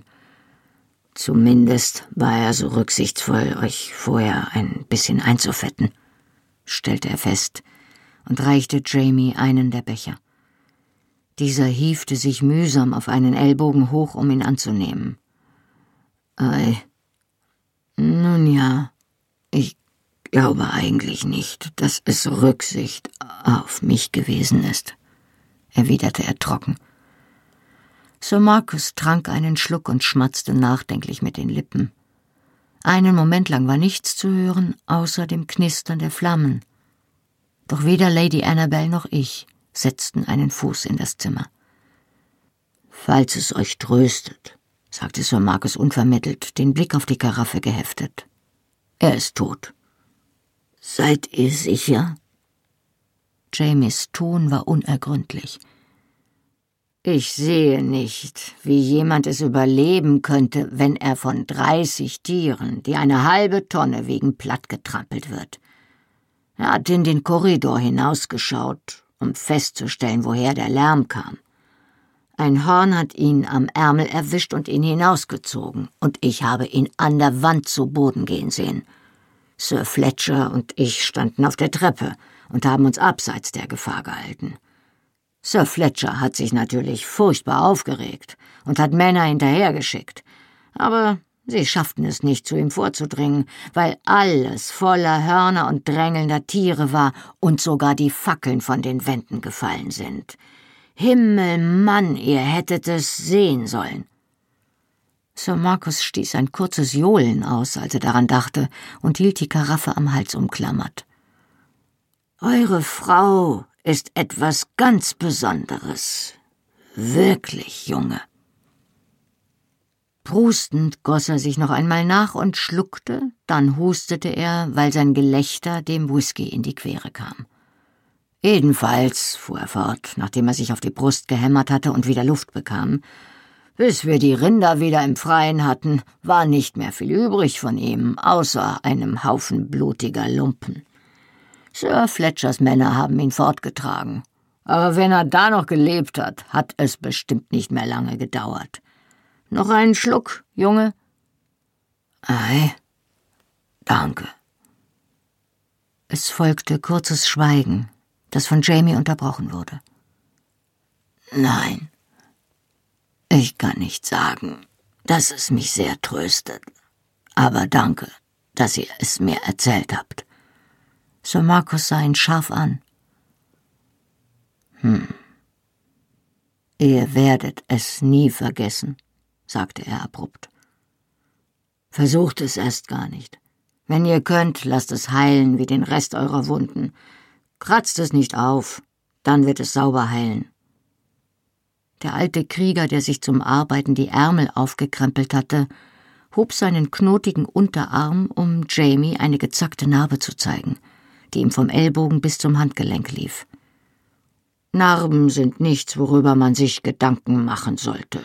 »Zumindest war er so rücksichtsvoll, euch vorher ein bisschen einzufetten«, stellte er fest und reichte Jamie einen der Becher. Dieser hiefte sich mühsam auf einen Ellbogen hoch, um ihn anzunehmen. »Ei, nun ja, ich glaube eigentlich nicht, dass es Rücksicht auf mich gewesen ist«, erwiderte er trocken. Sir Marcus trank einen Schluck und schmatzte nachdenklich mit den Lippen. Einen Moment lang war nichts zu hören, außer dem Knistern der Flammen. Doch weder Lady Annabel noch ich setzten einen Fuß in das Zimmer. »Falls es euch tröstet«, sagte Sir Marcus unvermittelt, den Blick auf die Karaffe geheftet. »Er ist tot.« »Seid ihr sicher?« Jamies Ton war unergründlich. »Ich sehe nicht, wie jemand es überleben könnte, wenn er von 30 Tieren, die eine halbe Tonne wiegen, plattgetrampelt wird. Er hat in den Korridor hinausgeschaut, um festzustellen, woher der Lärm kam. Ein Horn hat ihn am Ärmel erwischt und ihn hinausgezogen, und ich habe ihn an der Wand zu Boden gehen sehen. Sir Fletcher und ich standen auf der Treppe und haben uns abseits der Gefahr gehalten. Sir Fletcher hat sich natürlich furchtbar aufgeregt und hat Männer hinterhergeschickt, aber sie schafften es nicht, zu ihm vorzudringen, weil alles voller Hörner und drängelnder Tiere war und sogar die Fackeln von den Wänden gefallen sind. Himmel, Mann, ihr hättet es sehen sollen.« Sir Marcus stieß ein kurzes Johlen aus, als er daran dachte, und hielt die Karaffe am Hals umklammert. »Eure Frau ist etwas ganz Besonderes. Wirklich, Junge.« Prustend goss er sich noch einmal nach und schluckte, dann hustete er, weil sein Gelächter dem Whisky in die Quere kam. »Jedenfalls«, fuhr er fort, nachdem er sich auf die Brust gehämmert hatte und wieder Luft bekam, »bis wir die Rinder wieder im Freien hatten, war nicht mehr viel übrig von ihm, außer einem Haufen blutiger Lumpen. Sir Fletchers Männer haben ihn fortgetragen. Aber wenn er da noch gelebt hat, hat es bestimmt nicht mehr lange gedauert. Noch einen Schluck, Junge?« »Ei, danke.« Es folgte kurzes Schweigen, das von Jamie unterbrochen wurde. »Nein, ich kann nicht sagen, dass es mich sehr tröstet, aber danke, dass ihr es mir erzählt habt.« Sir Marcus sah ihn scharf an. »Ihr werdet es nie vergessen«, sagte er abrupt. »Versucht es erst gar nicht. Wenn ihr könnt, lasst es heilen wie den Rest eurer Wunden. Kratzt es nicht auf, dann wird es sauber heilen.« Der alte Krieger, der sich zum Arbeiten die Ärmel aufgekrempelt hatte, hob seinen knotigen Unterarm, um Jamie eine gezackte Narbe zu zeigen, die ihm vom Ellbogen bis zum Handgelenk lief. »Narben sind nichts, worüber man sich Gedanken machen sollte.«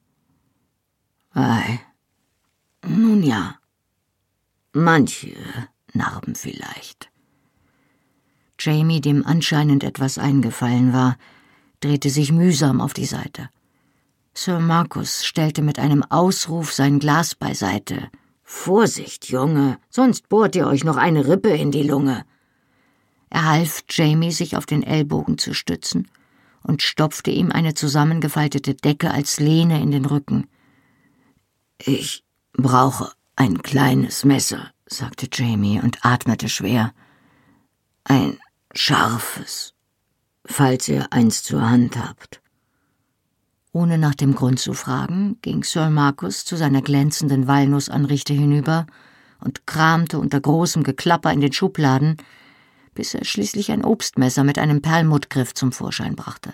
»Ei, nun ja, manche Narben vielleicht.« Jamie, dem anscheinend etwas eingefallen war, drehte sich mühsam auf die Seite. Sir Marcus stellte mit einem Ausruf sein Glas beiseite. »Vorsicht, Junge, sonst bohrt ihr euch noch eine Rippe in die Lunge.« Er half Jamie, sich auf den Ellbogen zu stützen und stopfte ihm eine zusammengefaltete Decke als Lehne in den Rücken. »Ich brauche ein kleines Messer«, sagte Jamie und atmete schwer. »Ein scharfes, falls ihr eins zur Hand habt.« Ohne nach dem Grund zu fragen, ging Sir Marcus zu seiner glänzenden Walnussanrichte hinüber und kramte unter großem Geklapper in den Schubladen, bis er schließlich ein Obstmesser mit einem Perlmuttgriff zum Vorschein brachte.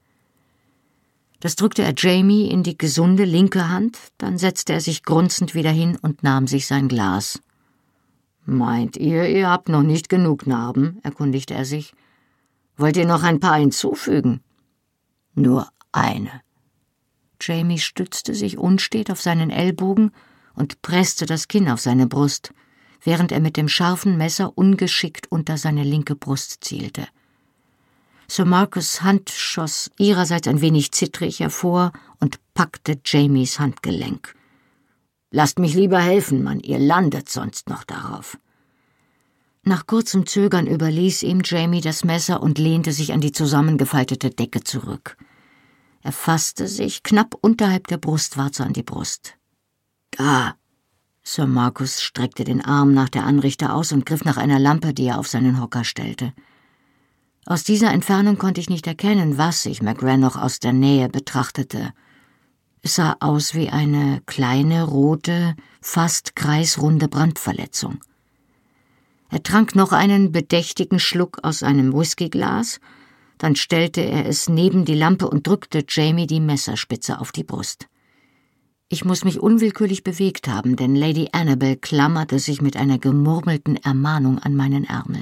Das drückte er Jamie in die gesunde linke Hand, dann setzte er sich grunzend wieder hin und nahm sich sein Glas. »Meint ihr habt noch nicht genug Narben?« erkundigte er sich. »Wollt ihr noch ein paar hinzufügen?« »Nur eine.« Jamie stützte sich unstet auf seinen Ellbogen und presste das Kinn auf seine Brust, während er mit dem scharfen Messer ungeschickt unter seine linke Brust zielte. Sir Marcus' Hand schoss ihrerseits ein wenig zittrig hervor und packte Jamies Handgelenk. »Lasst mich lieber helfen, Mann, ihr landet sonst noch darauf.« Nach kurzem Zögern überließ ihm Jamie das Messer und lehnte sich an die zusammengefaltete Decke zurück. Er fasste sich knapp unterhalb der Brustwarze an die Brust. »Da!« Sir Marcus streckte den Arm nach der Anrichte aus und griff nach einer Lampe, die er auf seinen Hocker stellte. Aus dieser Entfernung konnte ich nicht erkennen, was ich McGrannoch aus der Nähe betrachtete. Es sah aus wie eine kleine, rote, fast kreisrunde Brandverletzung. Er trank noch einen bedächtigen Schluck aus einem Whiskyglas, dann stellte er es neben die Lampe und drückte Jamie die Messerspitze auf die Brust. Ich muss mich unwillkürlich bewegt haben, denn Lady Annabel klammerte sich mit einer gemurmelten Ermahnung an meinen Ärmel.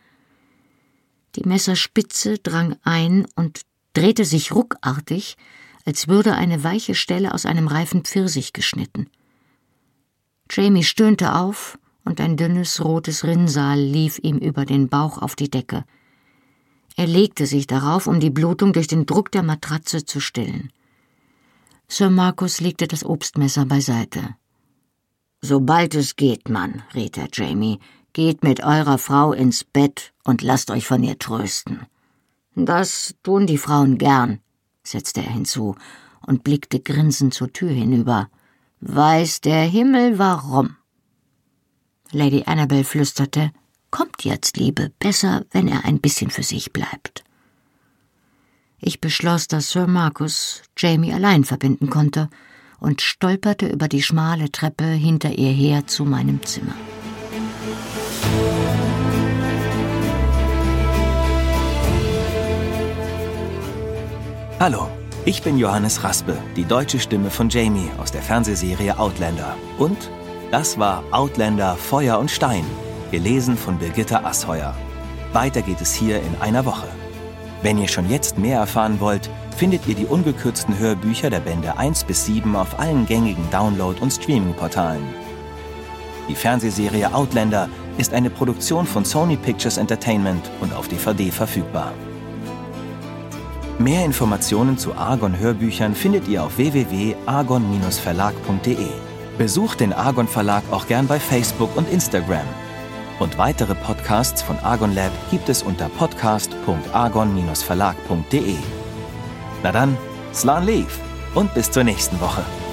Die Messerspitze drang ein und drehte sich ruckartig, als würde eine weiche Stelle aus einem reifen Pfirsich geschnitten. Jamie stöhnte auf, und ein dünnes, rotes Rinnsal lief ihm über den Bauch auf die Decke. Er legte sich darauf, um die Blutung durch den Druck der Matratze zu stillen. Sir Marcus legte das Obstmesser beiseite. »Sobald es geht, Mann«, riet er Jamie, »geht mit eurer Frau ins Bett und lasst euch von ihr trösten.« »Das tun die Frauen gern«, setzte er hinzu und blickte grinsend zur Tür hinüber. »Weiß der Himmel warum?« Lady Annabel flüsterte, »Kommt jetzt, Liebe, besser, wenn er ein bisschen für sich bleibt.« Ich beschloss, dass Sir Marcus Jamie allein verbinden konnte und stolperte über die schmale Treppe hinter ihr her zu meinem Zimmer. Hallo, ich bin Johannes Raspe, die deutsche Stimme von Jamie aus der Fernsehserie Outlander. Und das war Outlander Feuer und Stein, gelesen von Birgitta Asheuer. Weiter geht es hier in einer Woche. Wenn ihr schon jetzt mehr erfahren wollt, findet ihr die ungekürzten Hörbücher der Bände 1-7 auf allen gängigen Download- und Streaming-Portalen. Die Fernsehserie Outlander ist eine Produktion von Sony Pictures Entertainment und auf DVD verfügbar. Mehr Informationen zu Argon-Hörbüchern findet ihr auf www.argon-verlag.de. Besucht den Argon Verlag auch gern bei Facebook und Instagram. Und weitere Podcasts von Argon Lab gibt es unter podcast.argon-verlag.de. Na dann, Slán Lív und bis zur nächsten Woche.